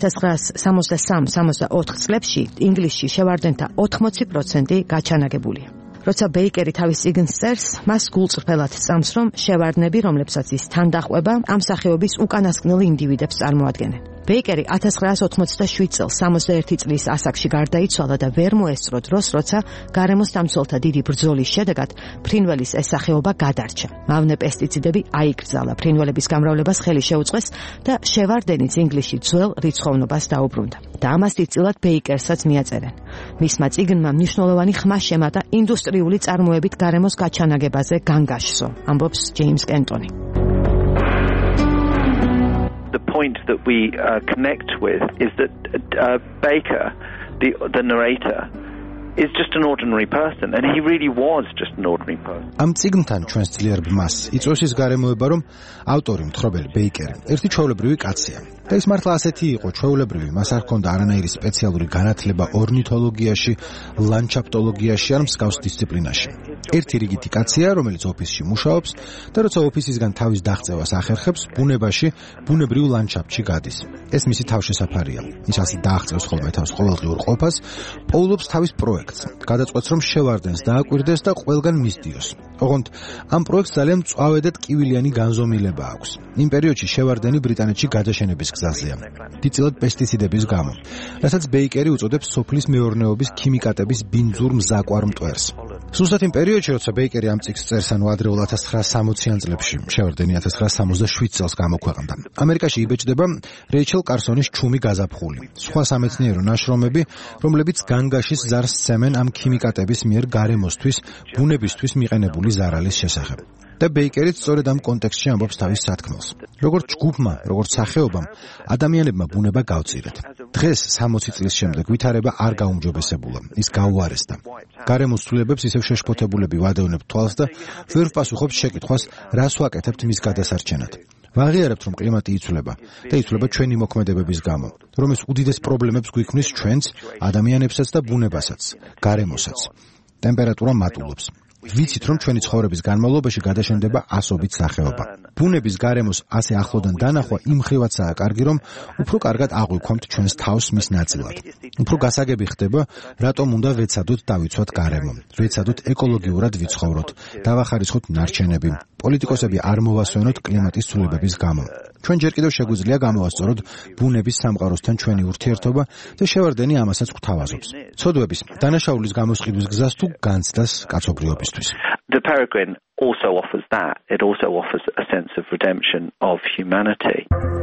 S2: 1963-64 წლებში ინგლისში შევარდენთა 80% გაჩანაგებულია. როცა ბეიკერი თავის წიგნს წერს, მას გულწრფელად წამს, რომ შევარდნები, რომლებსაც ის თან დაყვება, ამ სახეობის უკანასკნელ ინდივიდებს წარმოადგენენ. ბეიკერი 1987 წელს 61 წლის ასაკში გარდაიცვალა და ვერ მოესწრო დროს, როცა გარემოს დამცველთა დიდი ბრძოლის შედეგად ფრინველის ეს სახეობა გადარჩა. მავნე პესტიციდები აიკრძალა, ფრინველების გამრავლებას ხელი შეუწყეს და შევარდენიც ინგლისში ძველ რიცხოვნობას დაუბრუნდა. და ამას დიდწილად ბეიკერსაც მიაწერენ. მისმა წიგნმა მნიშვნელოვანი ხმა შემატა ინდუსტრიული წარმოებით გარემოს გაჩანაგებაზე განგაშსო, ამბობს ჯეიმს კენტონი.
S4: The point that we connect with is that Baker, the narrator, is just an ordinary person, and he really was just an ordinary person.
S5: Am წიგნთან ჩვენს ძლიერ ბმას იწვევს ის გარემოება, რომ ავტორი მთხრობელი ბეიკერი ერთი ჩვეულებრივი კაცია. და ის მართლა ასეთი იყო, ჩვეულებრივი, მას არ ჰქონდა არანაირი სპეციალური განათლება ორნითოლოგიაში, ლანდშაფტოლოგიაში ან მსგავს დისციპლინაში. ერთი რიგითი კაცია, რომელიც ოფისში მუშაობს და როცა ოფისისგან თავის დაღწევას ახერხებს, ბუნებაში, ბუნებრივ ლანდშაფტში გადის. ეს მისი თავშესაფარია. ის ასე დააღწევს ხოლმე თავს ყოველდღიურ ყოფას, პოულობს თავის პროექტს. გადაწყვეტს, რომ შევარდენს დააკვირდეს და ყველგან მისდიოს. ოღონდ ამ პროექტს ძალიან მწვავე და ტკივილიანი განზომილება აქვს. იმ პერიოდში შევარდენი ბრიტანეთში გადაშენების გზაზეა. დიდწილად პესტიციდების გამო. რასაც ბეიკერი უწოდებს სოფლის მეურნეობის ქიმიკატების ბინძურ მზაკვარ მტვერს. ზუსტად იმ პერიოდში, როცა ბეიკერი ამ წიგნს წერს, ანუ ადრეულ 1960-იან წლებში, შევარდენი 1967 წელს გამოქვეყნდა. ამერიკაში იბეჭდება რეიჩელ კარსონის ჩუმი გაზაფხული. სხვა სამეცნიერო ნაშრომები, რომლებიც განგაშის ზარს სცემენ ამ ქიმიკატების მიერ გარემოსთვის, ბუნებისთვის მიყენებული ზარალის შესახებ. და ბეიკერიც სწორედ ამ კონტექსტში ამბობს თავის სათქმელს. როგორც ჯგუფმა, როგორც სახეობამ, ადამიანებმა ბუნება გავწირეთ. დღეს 60 წლის შემდეგ ვითარება არ გაუმჯობესებულა, ის გაუარესდა. გარემოს ცვლილებებს ისევ შეშფოთებულები ვადევნებთ თვალს და ვერ ვპასუხობთ შეკითხვას, რას ვაკეთებთ მის გადასარჩენად. ვაღიარებთ, რომ კლიმატი იცვლება და იცვლება ჩვენი მოქმედებების გამო, რომ ეს უდიდეს პრობლემებს გვიქმნის ჩვენც, ადამიანებსაც და ბუნებასაც, გარემოსაც. ტემპერატურა მატულობს. ვიცით, რომ ჩვენი ცხოვრების განმავლობაში გადაშენდება ასობით სახეობა. ბუნების გარემოს ასე ახლოდან დანახვა იმ ხრივაცაა კარგი, რომ უფრო კარგად აღვიქვამთ ჩვენს თავს მის ნაწილად. უფრო გასაგები ხდება, რატომ უნდა ვეცადოთ დავიცვათ გარემო, ვეცადოთ ეკოლოგიურად ვიცხოვროთ, დავახარისხოთ ნარჩენები. პოლიტიკოსები არ მოვასვენოთ კლიმატის ცვლილებების გამო. ჩვენ ჯერ კიდევ შეგვიძლია გამოვასწოროთ ბუნების სამყაროსთან ჩვენი ურთიერთობა და შევარდენი ამასაც გვთავაზობს. ცოდვების, დანაშაულის გამოსყიდვის გზას თუ განცდას კაცობრიობისთვის.
S4: The Peregrine also offers that. It also offers a sense of redemption of humanity.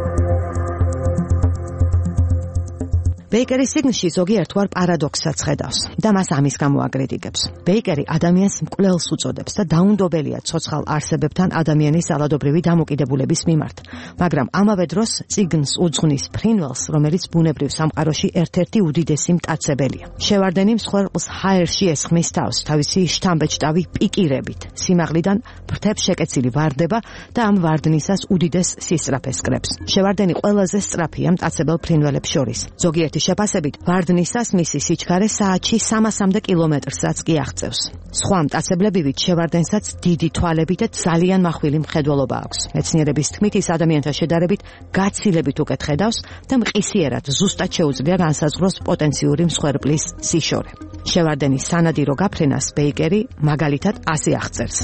S2: ბეიკერის წიგნში ზოგიერთ ვარ პარადოქსსაც ხედავს და მას ამის გამო აკრიტიკებს. ბეიკერი ადამიანს მკვლელს უწოდებს და დაუნდობელია ცოცხალ არსებებთან ადამიანის ალადობრივი დამოკიდებულების მიმართ, მაგრამ ამავე დროს წიგნს უძღვნის ფრინველს, რომელიც ბუნებრივ სამყაროში ერთ-ერთი უდიდესი მტაცებელია. შევარდენი მსხვერპლს ჰაერში ესხმის თავს თავისი შთამბეჭდავი პიკირებით. სიმაღლიდან ფრთებს შეკეცილი ვარდება და ამ ვარდნისას უდიდეს სისწრაფეს კრებს. შევარდენი ყველაზე სწრაფია მტაცებელ ფრინველებს შორის. ზოგიერთი შეფასებით, ვარდნისას მისი სიჩქარე საათში 300-მდე კილომეტრსაც კი აღწევს. სხვა მტაცებლებივით შევარდენსაც დიდი თვალები და ძალიან მახვილი მხედველობა აქვს. მეცნიერების თქმით, ის ადამიანთა შედარებით გაცილებით უკეთ ხედავს და მყისიერად ზუსტად შეუძლია განსაზღვროს პოტენციური მსხვერპლის სიშორე. შევარდენის სანადირო გაფრენას ბეიკერი მაგალითად ასე აღწერს.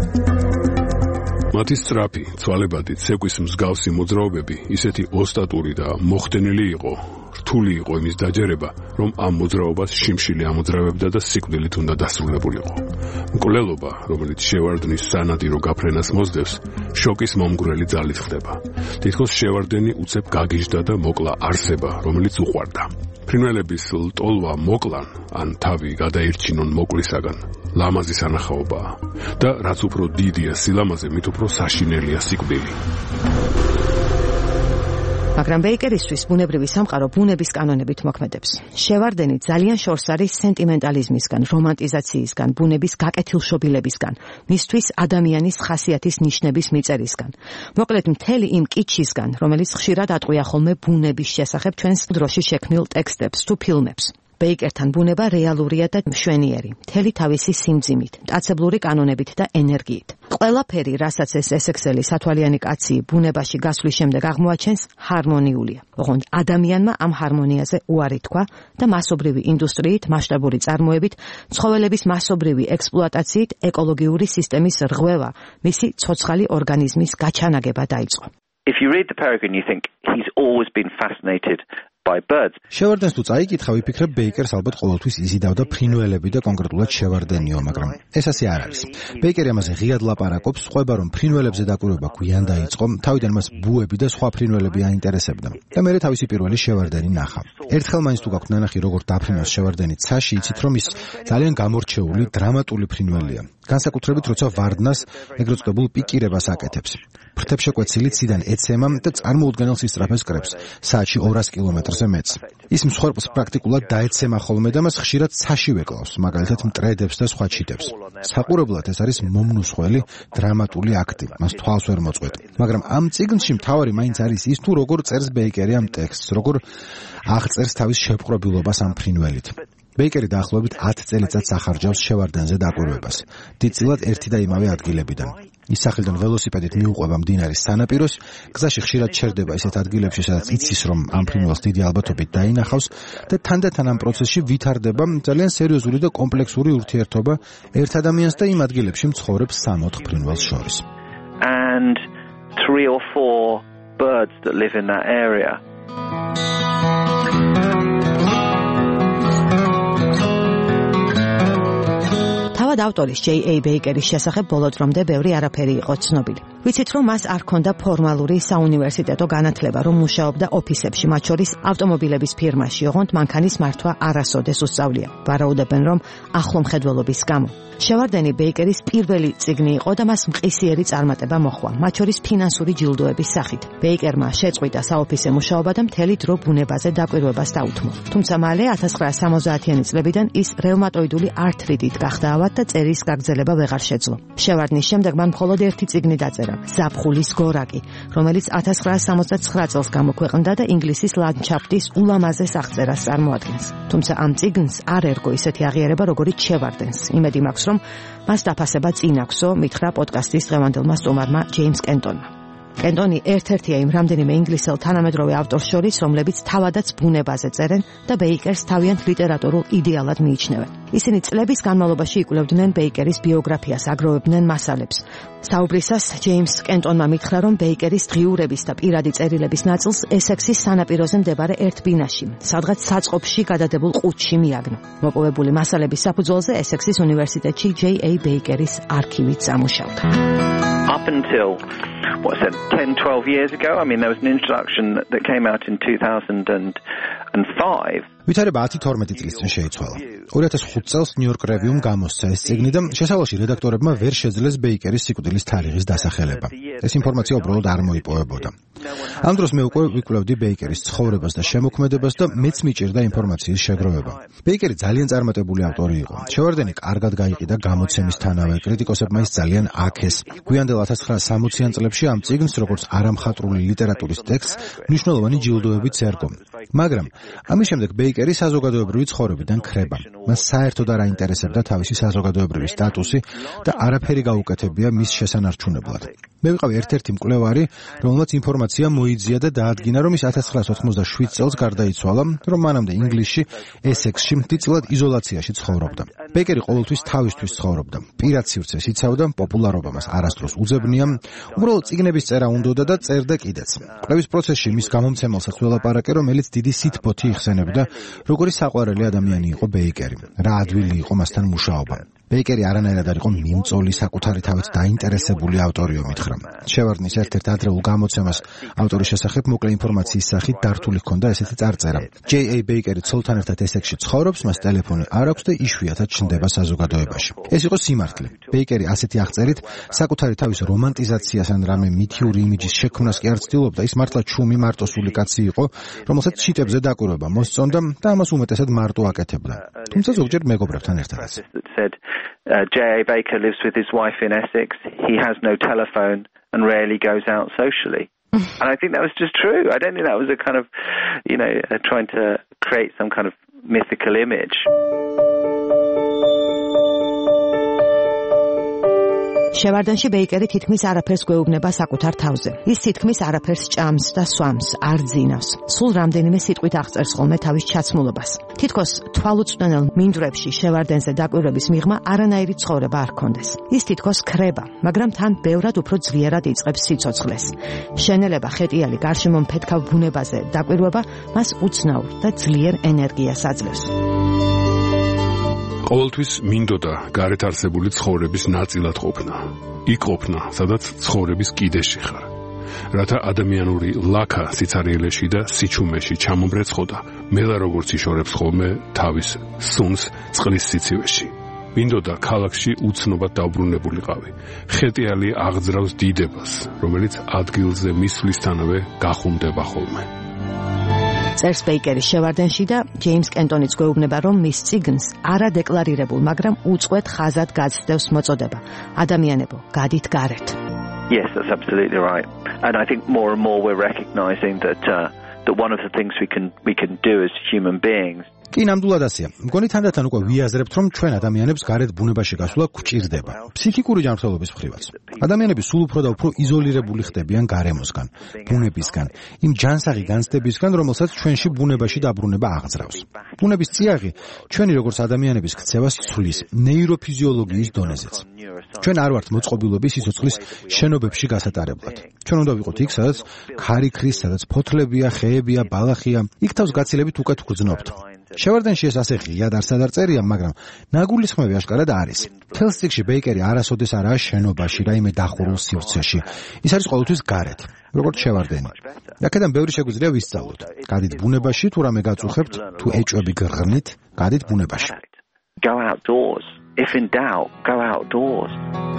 S1: მათი სწრაფი, ცვალებადი ცეკვის მსგავსი მოძრაობები ისეთი ოსტატური და მოხდენილი იყო, რთული იყო იმის დაჯერება, რომ ამ მოძრაობას შიმშილი ამოძრავებდა და სიკვდილით უნდა დასრულებულიყო. მკვლელობა, რომელიც შევარდნის სანადირო გაფრენას მოსდევს, შოკის მომგვრელი ძალით ხდება. თითქოს შევარდენი უცებ გაგიჟდა და მოკლა არსება, რომელიც უყვარდა. ფრინველების ლტოლვა მოკლან, ან თავი გადაირჩინონ მოკლისაგან, ლამაზი სანახაობაა და რაც უფრო დიდია სილამაზე, მით უფრო საშინელია სიკვდილი.
S2: მაგრამ ბეიკერისთვის ბუნებრივი სამყარო ბუნების კანონებით მოქმედებს. შევარდენი ძალიან შორს არის სენტიმენტალიზმისგან, რომანტიზაციისგან, ბუნების გაკეთილშობილებისგან, მისთვის ადამიანის ხასიათის ნიშნების მიწერისგან. მოკლედ მთელი იმ კიჩისგან, რომელიც ხშირად ატყვია ხოლმე ბუნების შესახებ ჩვენს დროში შექმნილ ტექსტებს თუ ფილმებს. ბეიკერთან ბუნება რეალურია და მშვენიერი, მთელი თავისი სიმძიმით, მტაცებლური კანონებით და ენერგიით. ყველაფერი, რასაც ეს ესექსელი სათვალიანი კაცი ბუნებაში გასვლის შემდეგ აღმოაჩენს, ჰარმონიულია. ოღონდ ადამიანმა ამ ჰარმონიაზე უარი თქვა და მასობრივი ინდუსტრიით, მასშტაბური წარმოებით, ცხოველების მასობრივი ექსპლუატაციით ეკოლოგიური სისტემის რღვევა, მისი ცოცხალი ორგანიზმის გაჩანაგება დაიწყო.
S4: If you read the Peregrine, you think he's always been fascinated by birds.
S5: შევარდენს თუ წაიკითხა, ვიფიქრებ ბეიკერს ალბათ ყოველთვის იზიდავდა ფრინველები და კონკრეტულად შევარდენიო, მაგრამ ეს ასე არ არის. ბეიკერი ამაზე ღიად ლაპარაკობს, ყვება რომ ფრინველებზე დაკვირვება გვიან დაიწყო, თავიდან მას ბუები და სხვა ფრინველები აინტერესებდა და მერე თავისი პირველი შევარდენი ნახა. ერთხელ მაინც თუ გაქვთ ნანახი როგორ დაფრინავს შევარდენი ცაში, იცით რომ ის ძალიან გამორჩეული, დრამატული ფრინველია. განსაკუთრებით როცა ვარდნას ეგრეთ წოდებულ პიკირებას აკეთებს. ფრთებშეკვეცილი ციდან ეცემა და წარმოუდგენელ სისწრაფეს კრებს, საათში 200 კილომეტრზე მეტს. ის მსხვერპლს პრაქტიკულად დაეცემა ხოლმე და მას ხშირად ცაში ვეკლავს, მაგალითად მტრედებს და სხვა ჩიტებს. საყურებლად ეს არის მომნუსხველი, დრამატული აქტი, მას თვალს ვერ მოწყვეტ. მაგრამ ამ წიგნში მთავარი მაინც არის ის თუ როგორ წერს ბეიკერი ამ ტექსტს, როგორ აღწერს თავის შეპყრობილობას ამ ფრინველით. ბეიკერი დაახლოებით 10 წელიწადს ახარჯავს შევარდენზე დაკვირვებას. დიდწილად ერთი და იმავე ადგილებიდან. ის სახელიდან ველოსიპედით მიუყვება მდინარის სანაპიროს, გზაში ხშირად ჩერდება ისეთ ადგილებში, სადაც იცის, რომ ამ ფრინველს დიდი ალბათობით დაინახავს და თანდათან ამ პროცესში ვითარდება ძალიან სერიოზული და კომპლექსური ურთიერთობა ერთ ადამიანს და იმ ადგილებში მცხოვრებ 3-4 ფრინველს შორის.
S4: And 3 or 4 birds that live in that area.
S2: თავად ავტორის J.A. ბეიკერის შესახებ ბოლო დრომდე ბევრი არაფერი იყო ცნობილი. ვიცით რომ მას არ ჰქონდა ფორმალური საუნივერსიტეტო განათლება, რომ მუშაობდა ოფისებში, მათ შორის ავტომობილების ფირმაში, ოღონდ მანქანის მართვა არასოდეს უსწავლია. ვარაუდობენ რომ ახლო მხედველობის გამო. შევარდენი ბეიკერის პირველი წიგნი იყო და მას მყისიერი წარმატება მოჰყვა, მათ შორის ფინანსური ჯილდოების სახით. ბეიკერმა შეწყვიტა საოფისე მუშაობა და მთელი დრო ბუნებაზე დაკვირვებას დაუთმო. თუმცა მალე 1970-იანი წლებიდან ის რევმატოიდული ართრიტით გახდა ავად და წერის გაგრძელება ვეღარ შეძლო. შევარდნის შემდეგ მან მხოლოდ ერთი წიგნი დაწერა, ზაფხულის გორაკი, რომელიც 1969 წელს გამოქვეყნდა და ინგლისის ლანდშაფტის ულამაზეს აღწერას წარმოადგენს. თუმცა ამ წიგნს არ ერგო ისეთი აღიარება, როგორიც შევარდენს. იმედი მაქვს, რომ მას დაფასება წინ აქვსო, მითხრა პოდკასტის დღევანდელმა სტუმარმა ჯეიმს კენტონმა. კენტონი ერთ-ერთია იმ რამდენიმე ინგლისელ თანამედროვე ავტორს შორის, რომლებიც თავადაც ბუნებაზე წერენ და ბეიკერს თავიანთ ლიტერატურულ იდეალად მიიჩნევენ. ისინი წლების განმავლობაში იკვლევდნენ ბეიკერის ბიოგრაფიას, აგროვებდნენ მასალებს. საუბრისას ჯეიმს კენტონმა მითხრა, რომ ბეიკერის დღიურების და პირადი წერილების ნაწილს ესექსის სანაპიროზე მდებარე ერთ ბინაში, სადღაც საწყობში გადადებულ ყუთში მიაგნო. მოპოვებული მასალების საფუძველზე ესექსის უნივერსიტეტში J.A. ბეიკერის არქივით ამუშავდა.
S4: Up until 10-12 years ago, I mean, there was an introduction that came out in 2005.
S5: ვითარება 10-12 წლის წინ შეიცვალა. 2005 წელს ნიუ-იორკ რევიუმ გამოსცა ეს წიგნი და შესავალში რედაქტორებმა ვერ შეძლეს ბეიკერის სიკვდილის თარიღის დასახელება. ეს ინფორმაცია უბრალოდ არ მოიპოვებოდა. ამ დროს მე უკვე ვიკვლევდი ბეიკერის ცხოვრებას და შემოქმედებას და მეც მიჭირდა ინფორმაციის შეგროვება. ბეიკერი ძალიან წარმატებული ავტორი იყო. შევარდენი კარგად გაიყიდა გამოცემისთანავე, კრიტიკოსებმა ის ძალიან აქეს. გვიანდელ 1960-იან წლებში ამ წიგნს, როგორც არამხატვრული ლიტერატურის ტექსტს, მნიშვნელოვანი ჯილდოებიც ერგო. მაგრამ ამის შემდეგ ბეიკერი საზოგადოებრივი ცხოვრებიდან ქრება. მას საერთოდ არ აინტერესებდა თავისი საზოგადოებრივი სტატუსი და არაფერი გაუკეთებია მის შესანარჩუნებლად. მე ვიყავი ერთ-ერთი მკვლევარი, რომელმაც ინფორმაცია მოიძია და დაადგინა, რომ ის 1987 წელს გარდაიცვალა, რომ მანამდე ინგლისში, ესექსში მთლად იზოლაციაში ცხოვრობდა. ბეიკერი ყოველთვის თავისთვის ცხოვრობდა. პირად სივრცეს იცავდა, პოპულარობა მას არასდროს უძებნია, უბრალოდ წიგნების წერა უნდოდა და წერდა კიდეც. კვლევის პროცესში მის გამომცემელსაც ველაპარაკე, რომელიც დიდი სითბოთი იხსენებდა, როგორი საყვარელი ადამიანი იყო ბეიკერი, რა ადვილი იყო მასთან მუშაობა. ბეიკერი არანაირად არ იყო მიმწოლი, საკუთარი თავით დაინტერესებული ავტორი ომითხრა. შევარდნის ერთ-ერთ ადრეულ გამოცემას ავტორის შესახებ მოკლე ინფორმაციის სახით დართული ჰქონდა ესეთი წარწერა. J.A. ბეიკერი ცოლთან ერთად ესექსში ცხოვრობს, მას ტელეფონი არ აქვს და იშვიათად ჩნდება საზოგადოებაში. ეს იყო სიმართლე. ბეიკერი ასეთი აღწერით საკუთარი თავის რომანტიზაციას ან რამე მითიური იმიჯის შექმნას კი არ ცდილობდა, ის მართლა ჩუმი მარტოსული კაცი იყო, რომელსაც ჩიტებზე დაკვირვება მოსწონდა და ამას უმეტესად მარტო აკეთებდა. თუმცა ზოგჯერ მეგობრებთან ერთადაც.
S4: J.A. Baker lives with his wife in Essex. He has no telephone and rarely goes out socially. And I think that was just true. I don't think that was a kind of, trying to create some kind of mythical image.
S2: შევარდენში ბეიკერი თითქმის არაფერს გვეუბნება საკუთარ თავზე. ის თითქმის არაფერს ჭამს და სვამს, არ ძინავს. სულ რამდენიმე სიტყვით აღწერს ხოლმე თავის ჩაცმულობას. თითქოს თვალუწვდენელ მინდვრებში შევარდენზე დაკვირვების მიღმა არანაირი ცხოვრება არ ჰქონდეს. ის თითქოს ქრება, მაგრამ თან ბევრად უფრო ძლიერად იწყებს სიცოცხლეს. შენელება ხეტიალი გარშემო მფეთქავ ბუნებაზე დაკვირვება მას უცნაურ და ძლიერ ენერგიას აძლევს.
S1: ყოველთვის მინდოდა გარეთ არსებული ცხოვრების ნაწილად ყოფნა. იქ ყოფნა, სადაც ცხოვრების კიდეში ხარ. რათა ადამიანური ლაქა სიცარიელეში და სიჩუმეში ჩამომრეცხოდა, მელა როგორც იშორებს ხოლმე თავის სუნს წყლის სიცივეში. მინდოდა ქალაქში უცნობად დაუბრუნებულიყავი. ხეტიალი აღძრავს დიდებას, რომელიც ადგილზე მისვლისთანავე გახუნდება ხოლმე.
S2: წერს ბეიკერი შევარდენში და ჯეიმს კენტონიც გვეუბნება, რომ მის წიგნს არადეკლარირებულ, მაგრამ უწყვეტ ხაზად გაცდევს მოწოდება. ადამიანებო, გადით გარეთ.
S4: Yes, that's absolutely right. And I think more and more we're recognizing that one of the things we can do as human beings.
S5: კი, ნამდვილად ასეა. მგონი თანდათან უკვე ვიაზრებთ, რომ ჩვენ ადამიანებს გარეთ ბუნებაში გასვლა გვჭირდება. ფსიქიკური ჯანმრთელობის მხრივაც. ადამიანები სულ უფრო და უფრო იზოლირებული ხდებიან გარემოსგან, ბუნებისგან, იმ ჯანსაღი განცდებისგან, რომელსაც ჩვენში ბუნებაში დაბრუნება აღძრავს. ბუნების წიაღი ჩვენი როგორც ადამიანების ქცევას ცვლის ნეიროფიზიოლოგიის დონეზეც. ჩვენ არ ვართ მოწყობილობის სიცოცხლის შენობებში გასატარებლად. ჩვენ უნდა ვიყოთ იქ, სადაც ქარი ქრის, სადაც ფოთლებია, ხეებია, ბალახია, იქ თავს გაცილებით უკეთ ვგრძნობთ. შევარდენში ეს ასე ღიად არსად არ წერია, მაგრამ ნაგულისხმები აშკარად არის. თელს წიგნში ბეიკერი არასოდეს არაა შენობაში, რაიმე დახურულ სივრცეში. ის არის ყოველთვის გარეთ, როგორც შევარდენი. აქედან ბევრი შეგვიძლია ვისწავლოთ. გადით ბუნებაში, თუ რამე გაწუხებთ, თუ ეჭვები გღრმით, გადით ბუნებაში.
S4: Go outdoors. If in doubt, go outdoors.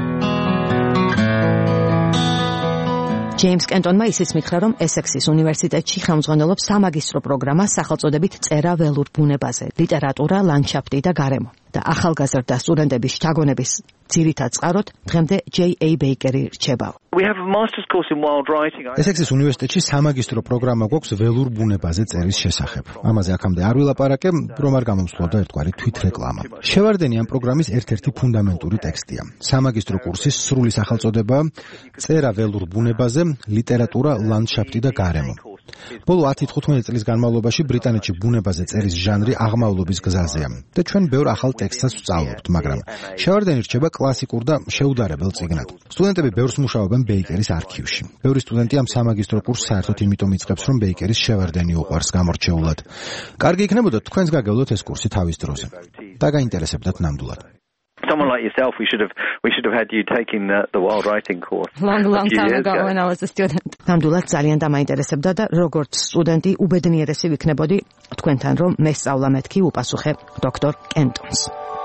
S2: ჯეიმს კენტონმა ისიც მითხრა, რომ ესექსის უნივერსიტეტში ხელმძღვანელობს სამაგისტრო პროგრამა სახელწოდებით წერა ველურ ბუნებაზე, ლიტერატურა, ლანდშაფტი და გარემო. და ახალგაზრდა სტუდენტების შთაგონების ძირითად წყაროდ დღემდე J.A. ბეიკერი რჩება.
S4: We have a master's course in wild writing.
S5: ესექსის უნივერსიტეტში სამაგისტრო პროგრამა გვაქვს ველურ ბუნებაზე წერის შესახებ. ამაზე აქამდე არ ვილაპარაკე, რომ არ გამომსვლოდა ერთგვარი თვითრეკლამა. შევარდენი ამ პროგრამის ერთ-ერთი ფუნდამენტური ტექსტია. სამაგისტრო კურსის სრული სახელწოდებაა წერა ველურ ბუნებაზე, ლიტერატურა, ლანდშაფტი და გარემო. ბოლო 10-15 წლის განმავლობაში ბრიტანეთში ბუნებაზე წერის ჟანრი აღმავლობის გზაზეა და ჩვენ ბევრ ახალ ტექსტსაც ვსწავლობთ, მაგრამ შევარდენი რჩება კლასიკურ და შეუდარებელ წიგნად. სტუდენტები ბევრს მუშაობენ ბეიკერის არქივში. ბევრი სტუდენტი ამ სამაგისტრო კურსს საერთოდ იმიტომ იწყებს, რომ ბეიკერის შევარდენი უყვარს გამორჩეულად. კარგი იქნებოდა თქვენს გაგევლოთ ეს კურსი თავის დროზე და გაინტერესებდათ ნამდვილად.
S4: Someone like yourself, we should have had you taking the wild writing course.
S2: Long time ago when I was a student. ნამდვილად ძალიან დამაინტერესებდა და როგორც სტუდენტი უბედნიერესი ვიქნებოდი თქვენთან, რომ მე სწავლა მეთქი უპასუხე დოქტორ კენტონს.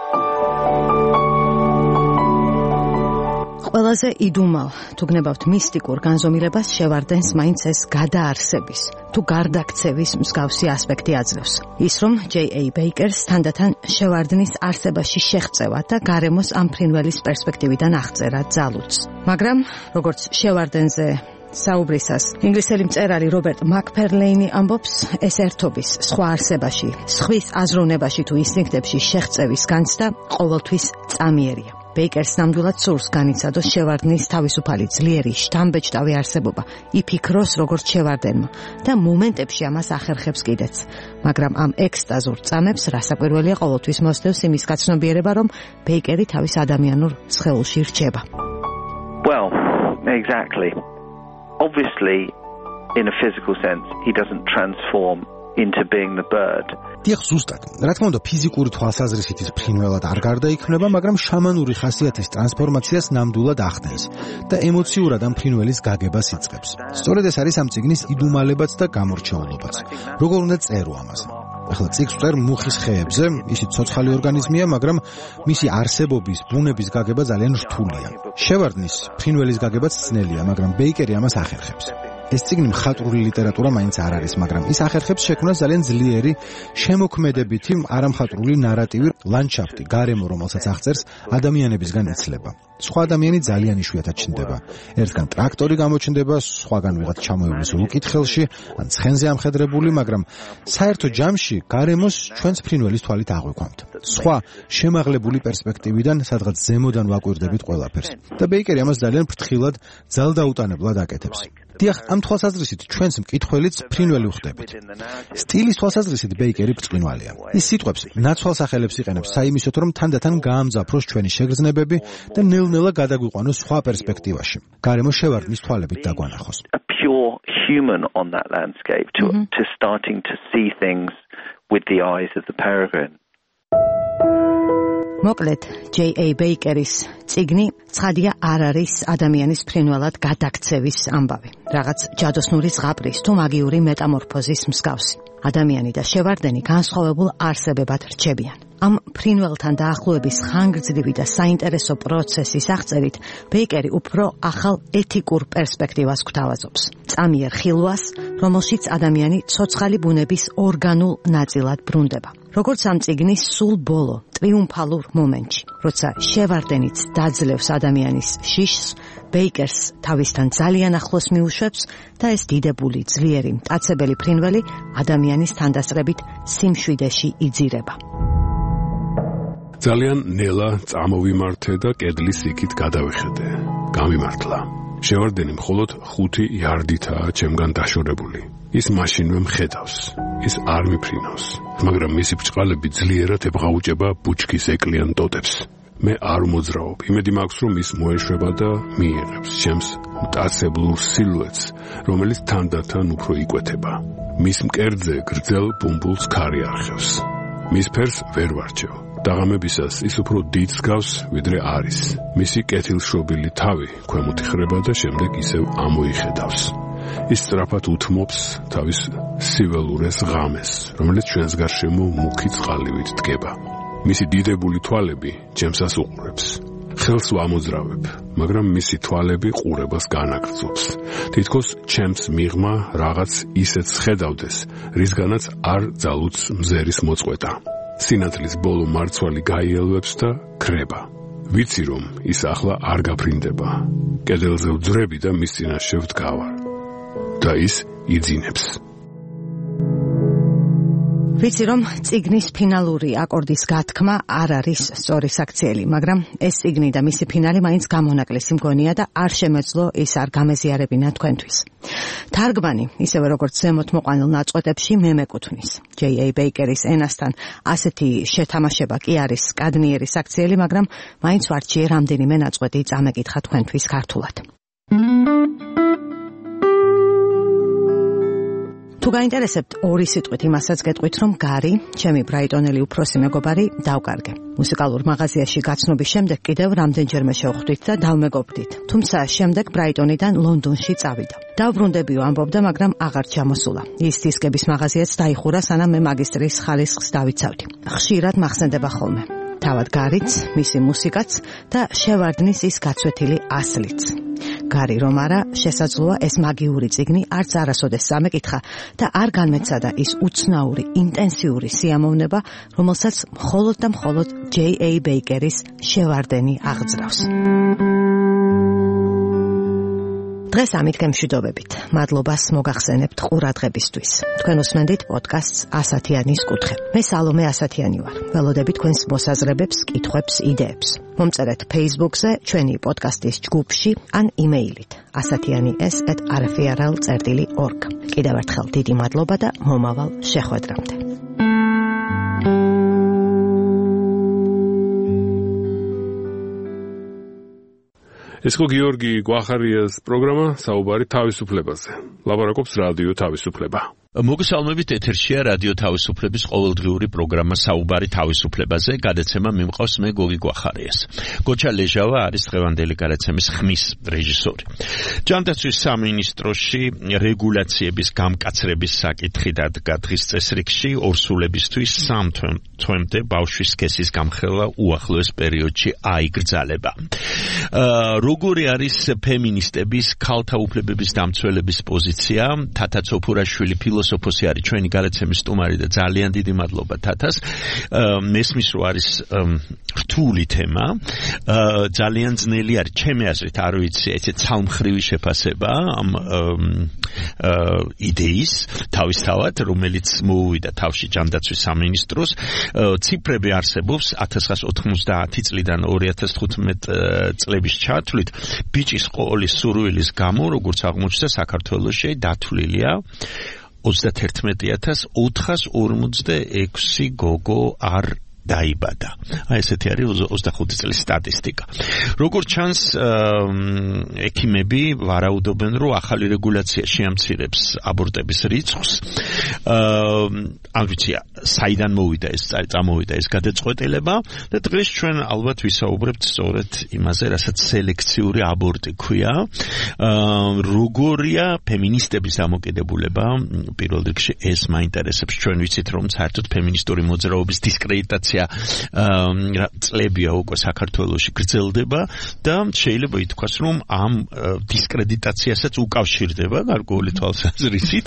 S2: ყველაზე იდუმალ თუ გნებავთ მისტიკურ განზომილებას შევარდენს მაინც ეს გადაარსების თუ გარდაქცევის მსგავსი ასპექტი აძლევს. ის რომ J.A. ბეიკერს თანდათან შევარდნის არსებაში შეღწევა და გარემოს ამ ფრინველის პერსპექტივიდან აღწერა ძალუც. მაგრამ როგორც შევარდენზე საუბრისას ინგლისელი მწერალი რობერტ მაკფერლეინი ამბობს, ეს ერთობის სხვა არსებაში, სხვის აზროვნებაში თუ ინსტინქტებში შეღწევის განცდა ყოველთვის წამიერია. ბეიკერს ნამდვილად სურს განიცადოს შევარდნის თავისუფალი ძლიერი შთამბეჭდავი არსებობა, იფიქროს როგორც შევარდენმა და მომენტებში ამას ახერხებს კიდეც. მაგრამ ამ ექსტაზურ წამებს რასაკვირველია ყოველთვის მოსდევს იმის გაცნობიერება, რომ ბეიკერი თავის ადამიანურ სხეულში რჩება.
S4: Well, exactly. Obviously, in a physical sense, he doesn't transform into being the bird.
S5: დიახ, ზუსტად. რა თქმა უნდა, ფიზიკური თვალსაზრისით ის ფრინველად არ გარდაიქმნება, მაგრამ შამანური ხასიათის ტრანსფორმაციას ნამდვილად ახდენს და ემოციურად ამ ფრინველის გაგებას იწყებს. სწორედ ეს არის ამ წიგნის იდუმალებაც და გამორჩეულობაც. როგორ უნდა წერო ამაზე? ახლა წიგნს წერ მუხის ხეებზე, ისიც ცოცხალი ორგანიზმია, მაგრამ მისი არსებობის, ბუნების გაგება ძალიან რთულია. შევარდნის ფრინველის გაგებაც ძნელია, მაგრამ ბეიკერი ამას ახერხებს. ეს წიგნი მხატვრული ლიტერატურა მაინც არ არის, მაგრამ ის ახერხებს შექმნას ძალიან ძლიერი, შემოქმედებითი, არამხატვრული ნარატივი, ლანდშაფტი, გარემო, რომელსაც აღწერს, ადამიანებისგან იცლება. სხვა ადამიანი ძალიან იშვიათად ჩნდება. ერთგან ტრაქტორი გამოჩნდება, სხვაგან ვიღაც ჩამოივლის უკითხელში, ან ცხენზე ამხედრებული, მაგრამ საერთო ჯამში გარემოს ჩვენს ფრინველის თვალით აღვიქვამთ. სხვა შემაღლებული პერსპექტივიდან, სადღაც ზემოდან ვაკვირდებით ყველაფერს. და ბეიკერი ამას ძალიან ფრთხილად, ძალდაუტანებლად აკეთებს. დიახ, ამ თვალსაზრისით ჩვენს მკითხველიც ფრინველი ვხდებით. სტილის თვალსაზრისით ბეიკერი ბრწყინვალეა. ის სიტყვებს ნაცვალ სახელებს იყენებს საიმისოდ, რომ თანდათან გაამძაფროს ჩვენი შეგრძნებები და ნელ-ნელა გადაგვიყვანოს სხვა პერსპექტივაში. გარემო შევარდნის თვალებით დაგვანახოს.
S4: A pure human on that landscape to starting to see things with the eyes of the peregrine.
S2: მოკლედ, J.A. ბეიკერის წიგნი ცხადია არ არის ადამიანის ფრინველად გადაქცევის ამბავი. რაღაც ჯადოსნური ზღაპრის თუ მაგიური მეტამორფოზის მსგავსი. ადამიანი და შევარდენი განსხვავებულ არსებებად რჩებიან. ამ ფრინველთან დაახლოების ხანგრძლივი და საინტერესო პროცესის აღწერით ბეიკერი უფრო ახალ ეთიკურ პერსპექტივას გვთავაზობს. წამიერ ხილვას, რომელშიც ადამიანი ცოცხალი ბუნების ორგანულ ნაწილად ბრუნდება. როგორც ამ წიგნის სულ ბოლო, ტრიუმფალურ მომენტში, როცა შევარდენიც დაძლევს ადამიანის შიშს, ბეიკერს თავისთან ძალიან ახლოს მიუშვებს და ეს დიდებული, ძლიერი, მტაცებელი ფრინველი ადამიანის თანდასწრებით სიმშვიდეში იძირება.
S1: ძალიან ნელა წამოვიმართე და კედლის იქით გადავიხედე. გამიმართლა. შევარდენი მხოლოდ 5 იარდითაა ჩემგან დაშორებული. ის მაშინვე მხედავს. ის არ მიფრინავს, მაგრამ მისი ბრჭყალები ძლიერად ებღაუჭება ბუჩქის ეკლიან ტოტებს. მე არ მოძრაობ. იმედი მაქვს, რომ ის მოეშვება და მიიღებს ჩემს მტაცებლურ სილუეტს, რომელიც თანდათან უფრო იკვეთება. მის მკერდზე გრძელ ბუმბულს ქარი არხევს. მის ფერს ვერ ვარჩევ. დაღამებისას ის უფრო დიდს გავს, ვიდრე არის. მისი კეთილშობილი თავი ქვემოთ იხრება და შემდეგ ისევ ამოიხედავს. ის სწრაფად უთმობს თავის სიველურეს ღამეს, რომელიც ჩვენს გარშემო მუქი წყალივით დგება. მისი დიდებული თვალები ჩემსას უყურებს. ხელს ვამოძრავებ, მაგრამ მისი თვალები ყურებას განაგრძობს. თითქოს ჩემს მიღმა რაღაც ისეთ ხედავდეს, რისგანაც არ ძალუც მზერის მოწყვეტა. სინათლის ბოლო მარცვალი გაიელვებს და ქრება. ვიცი რომ ის ახლა არ გაფრინდება. კედელზე ვძვრები და მის წინაშე ვდგავარ. და ის იძინებს.
S2: ვიცი რომ წიგნის ფინალური აკორდის გათქმა არ არის სწორი საქციელი, მაგრამ ეს წიგნი და მისი ფინალი მაინც გამონაკლისი მგონია და არ შემეძლო ის არ გამეზიარებინა თქვენთვის. თარგმანი, ისევე როგორც ზემოთ მოყვანილ ნაწყვეტებში მე მეკუთვნის. J.A. ბეიკერის ენასთან ასეთი შეთამაშება კი არის კადნიერი საქციელი, მაგრამ მაინც ვარჩიე რამდენიმე ნაწყვეტი წამეკითხა თქვენთვის ქართულად. თუ გაინტერესებთ ორი სიტყვით იმასაც გეტყვით, რომ გარი, ჩემი ბრაიტონელი უფროსი მეგობარი, დავკარგე. მუსიკალურ მაღაზიაში გაცნობის შემდეგ კიდევ რამდენჯერმე შევხვდით და დავმეგობრდით. თუმცა შემდეგ ბრაიტონიდან ლონდონში წავიდა. დავბრუნდებიო ამბობდა, მაგრამ აღარ ჩამოსულა. ის დისკების მაღაზიაც დაიხურა, სანამ მე მაგისტრის ხალისხს დავიცავდი. ხშირად მახსენდება ხოლმე. თავად გარიც, მისი მუსიკაც და შევარდნის ის გაცვეთილი ასლიც. გარი რომ არა, შესაძლოა ეს მაგიური წიგნი არც არასოდეს სამეკითხა და არ განმეცადა ის უცნაური, ინტენსიური სიამოვნება, რომელსაც მხოლოდ და მხოლოდ J.A. ბეიკერის შევარდენი აღძრავს. დღეს ამით გემშვიდობებით. მადლობას მოგახსენებთ ყურადღებისთვის. თქვენ უსმენდით პოდკასტს ასათიანის კუთხე. მე სალომე ასათიანი ვარ. ველოდებით თქვენს მოსაზრებებს, კითხვებს, იდეებს. მომწერეთ Facebook-ზე, ჩვენი პოდკასტის ჯგუფში ან იმეილით asatiani@rfi.org. კიდევ ერთხელ დიდი მადლობა და მომავალ შეხვედრამდე.
S1: ეს იყო გიორგი გვახარიას პროგრამა საუბარი თავისუფლებაზე. ლაპარაკობს რადიო თავისუფლება.
S6: მოგესალმებით, ეთერშია რადიო თავისუფლების ყოველდღიური პროგრამა საუბარი თავისუფლებაზე, გადაცემა მიმყავს მე გოგი გვახარიას. გოჩა ლეჟავა არის დღევანდელი გადაცემის ხმის რეჟისორი. ჯანდაცვის სამინისტროში რეგულაციების გამკაცრების საკითხი დადგა დღის წესრიგში ორსულებისთვის 3 თვემდე ბავშვის სქესის გამხელვა უახლოეს პერიოდში აიგრძალება. როგორი არის ფემინისტების ქალთა უფლებების დამცველების პოზიცია? თათა ცოფურაშვილი ფილოსოფოსი არის ჩვენი გადაცემის სტუმარი და ძალიან დიდი მადლობა თათას. მესმის რომ არის რთული თემა, ძალიან ძნელი არის ჩემი აზრით, არ ვიცი, ესე ცალმხრივი შეფასება ამ იდეის თავისთავად, რომელიც მოუვიდა თავში ჯანდაცვის სამინისტროს. ციფრები არსებობს 1990 წლიდან 2015 წლების ჩათვლით ბიჭის ყოლის სურვილის გამო, როგორც აღმოჩნდა, საქართველოში დათვლილია 31446 გოგო არ დაიბადა. ესეთი არის 25 წლის სტატისტიკა. როგორც ჩანს, ექიმები ვარაუდობენ, რომ ახალი რეგულაცია შეამცირებს აბორტების რიცხვს. არ ვიცი, საიდან წამოვიდა ეს გადაწყვეტილება და დღეს ჩვენ ალბათ ვისაუბრებთ სწორედ იმაზე, რასაც სელექციური აბორტი ქვია. როგორია ფემინისტების დამოკიდებულება პირველ რიგში ეს მაინტერესებს. ჩვენ ვიცით, რომ საერთოდ ფემინისტური მოძრაობის დისკრედიტაცია წლებია უკვე საქართველოში გრძელდება და შეიძლება ითქვას, რომ ამ დისკრედიტაციასაც უკავშირდება გარკვეული თვალსაზრისით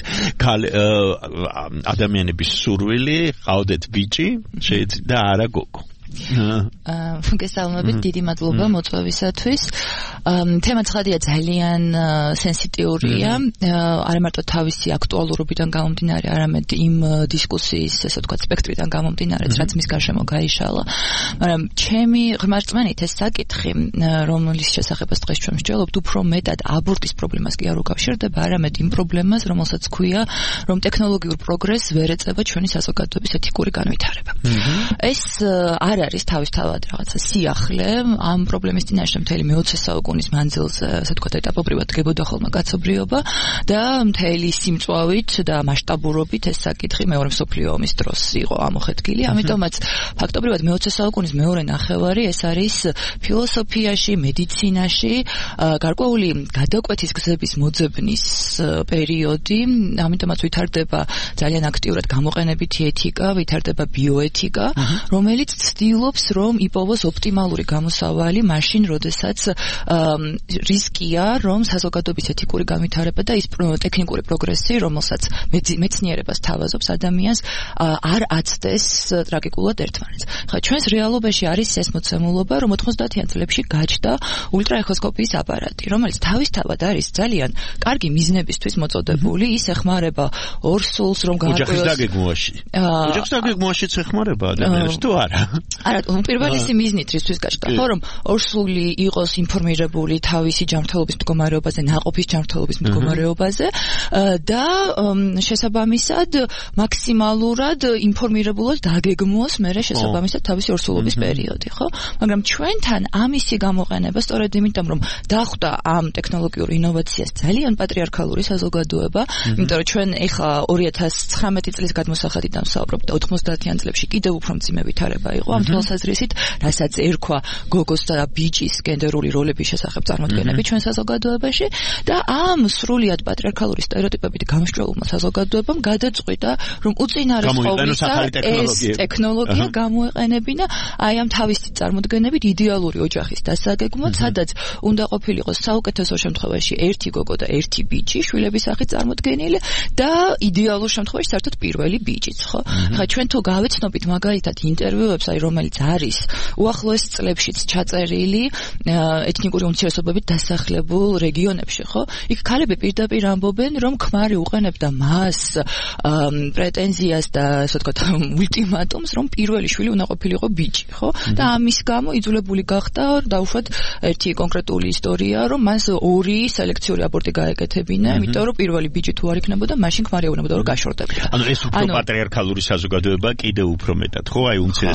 S6: ადამიანების სურვილი ყავდეთ ბიჭი და არა გოგო.
S7: მოგესალმებით, დიდი მადლობა მოწვევისათვის. თემა ცხადია, ძალიან სენსიტიურია, არა მარტო თავისი აქტუალურობიდან გამომდინარე, არამედ იმ დისკუსიის, ესე ვთქვათ, სპექტრიდან გამომდინარე, რაც მის გარშემო გაიშალა. მაგრამ ჩემი ღმერთმენით ეს საკითხი, რომლის შესახებაც დღეს ჩვენ ვსჯელობთ, უფრო მეტად აბორტის პრობლემას კი არ უკავშირდება, არამედ იმ პრობლემას, რომელსაც ქვია, რომ ტექნოლოგიურ პროგრესს ვერ ეწევა ჩვენი საზოგადოების ეთიკური განვითარება. ეს არ არის თავისთავად რაღაცა სიახლე, ამ პრობლემის წინაშე მთელი მე-20 საუკუნის მანძილზე, ასე ვთქვათ, ეტაპობრივად დგებოდა ხოლმე კაცობრიობა და მთელი სიმწვავით და მასშტაბურობით ეს საკითხი მეორე მსოფლიო ომის დროს იყო ამოხეთქილი. ამიტომაც ფაქტობრივად მე-20 საუკუნის მეორე ნახევარი ეს არის ფილოსოფიაში, მედიცინაში გარკვეული გადაკვეთის გზების მოძებნის პერიოდი. ამიტომაც ვითარდება ძალიან აქტიურად გამოყენებითი ეთიკა, ვითარდება ბიოეთიკა, რომელიც ცდილობს რომ იპოვოს ოპტიმალური გამოსავალი მაშინ, როდესაც რისკია, რომ საზოგადოების ეთიკური განვითარება და ის ტექნიკური პროგრესი, რომელსაც მეცნიერებას თავაზობს ადამიანს, არ აცდეს ტრაგიკულად ერთმანეთს. ხა ჩვენს რეალობაში არის ეს მოცემულობა, რომ 90-იან წლებში გაჩნდა ულტრაეხოსკოპიის აპარატი, რომელიც თავისთავად არის ძალიან კარგი მიზნებისთვის მოწოდებული, ის ეხმარება ორსულს, რომ
S6: ოჯახის დაგეგმვაშიც ეხმარება ადამიანს თუ არა? არა, პირველისი მიზნით რისთვის გაჩნდა, ხო, რომ ორსული იყოს ინფორმირებული თავისი ჯანმრთელობის მდგომარეობაზე, ნაყოფის ჯანმრთელობის მდგომარეობაზე და შესაბამისად მაქსიმალურად ინფორმირებულად დაგეგმოს მერე შესაბამისად თავისი ორსულობის პერიოდი, ხო? მაგრამ ჩვენთან ამისი გამოყენება სწორედ იმიტომ, რომ დახვდა ამ ტექნოლოგიურ ინოვაციას ძალიან პატრიარქალური საზოგადოება, იმიტომ რომ ჩვენ ეხლა 2019 წლის გადმოსახადიდან ვსაუბრობთ და 90-იან წლებში კიდევ უფრო მძიმე ვითარება იყო ამ თვალსაზრისით, რასაც ერქვა გოგოს და ბიჭის გენდერული როლების შესახებ წარმოდგენები ჩვენ საზოგადოებაში და ამ სრულიად პატრიარქალური სტერეოტიპებით გამსჭვალულმა საზოგადოებამ გადაწყვიტა, რომ უწინარესყოვლისა ეს ტექნოლოგია გამოეყენებინა აი ამ თავისი წარმოდგენებით იდეალური ოჯახის დასაგეგმოდ, სადაც უნდა ყოფილიყო საუკეთესო შემთხვევაში ერთი გოგო და ერთი ბიჭი, შვილების სახით წარმოდგენილი და იდეალურ შემთხვევაში საერთოდ პირველი ბიჭიც, ხო? ხა ჩვენ თუ გავეცნობით მაგალითად ინტერვიუებს, აი რომელიც არის უახლოეს წლებშიც ჩაწერილი ეთნიკური უმცირესობებით დასახლებულ რეგიონებში, ხო? იქ ქალები პირდაპირ ამბობენ, რომ ქმარი უყენებდა მას პრეტენზიას და ასე ვთქვათ ულტიმატუმს, რომ პირველი შვილი უნდა ყოფილიყო ბიჭი, ხო? და ამის გამო იძულებული გახდა დაუშვათ ერთი კონკრეტული ისტორია, რომ მას ორი სელექციური აბორტი გაეკეთებინა, იმიტომ რომ პირველი ბიჭი თუ არ იქნებოდა, მაშინ ქმარი ეუბნებოდა, რომ გაშორდებოდა. ანუ ეს უფრო პატრიარქალური საზოგადოება კიდევ უფრო მეტად, ხო? აი უმცირესობებით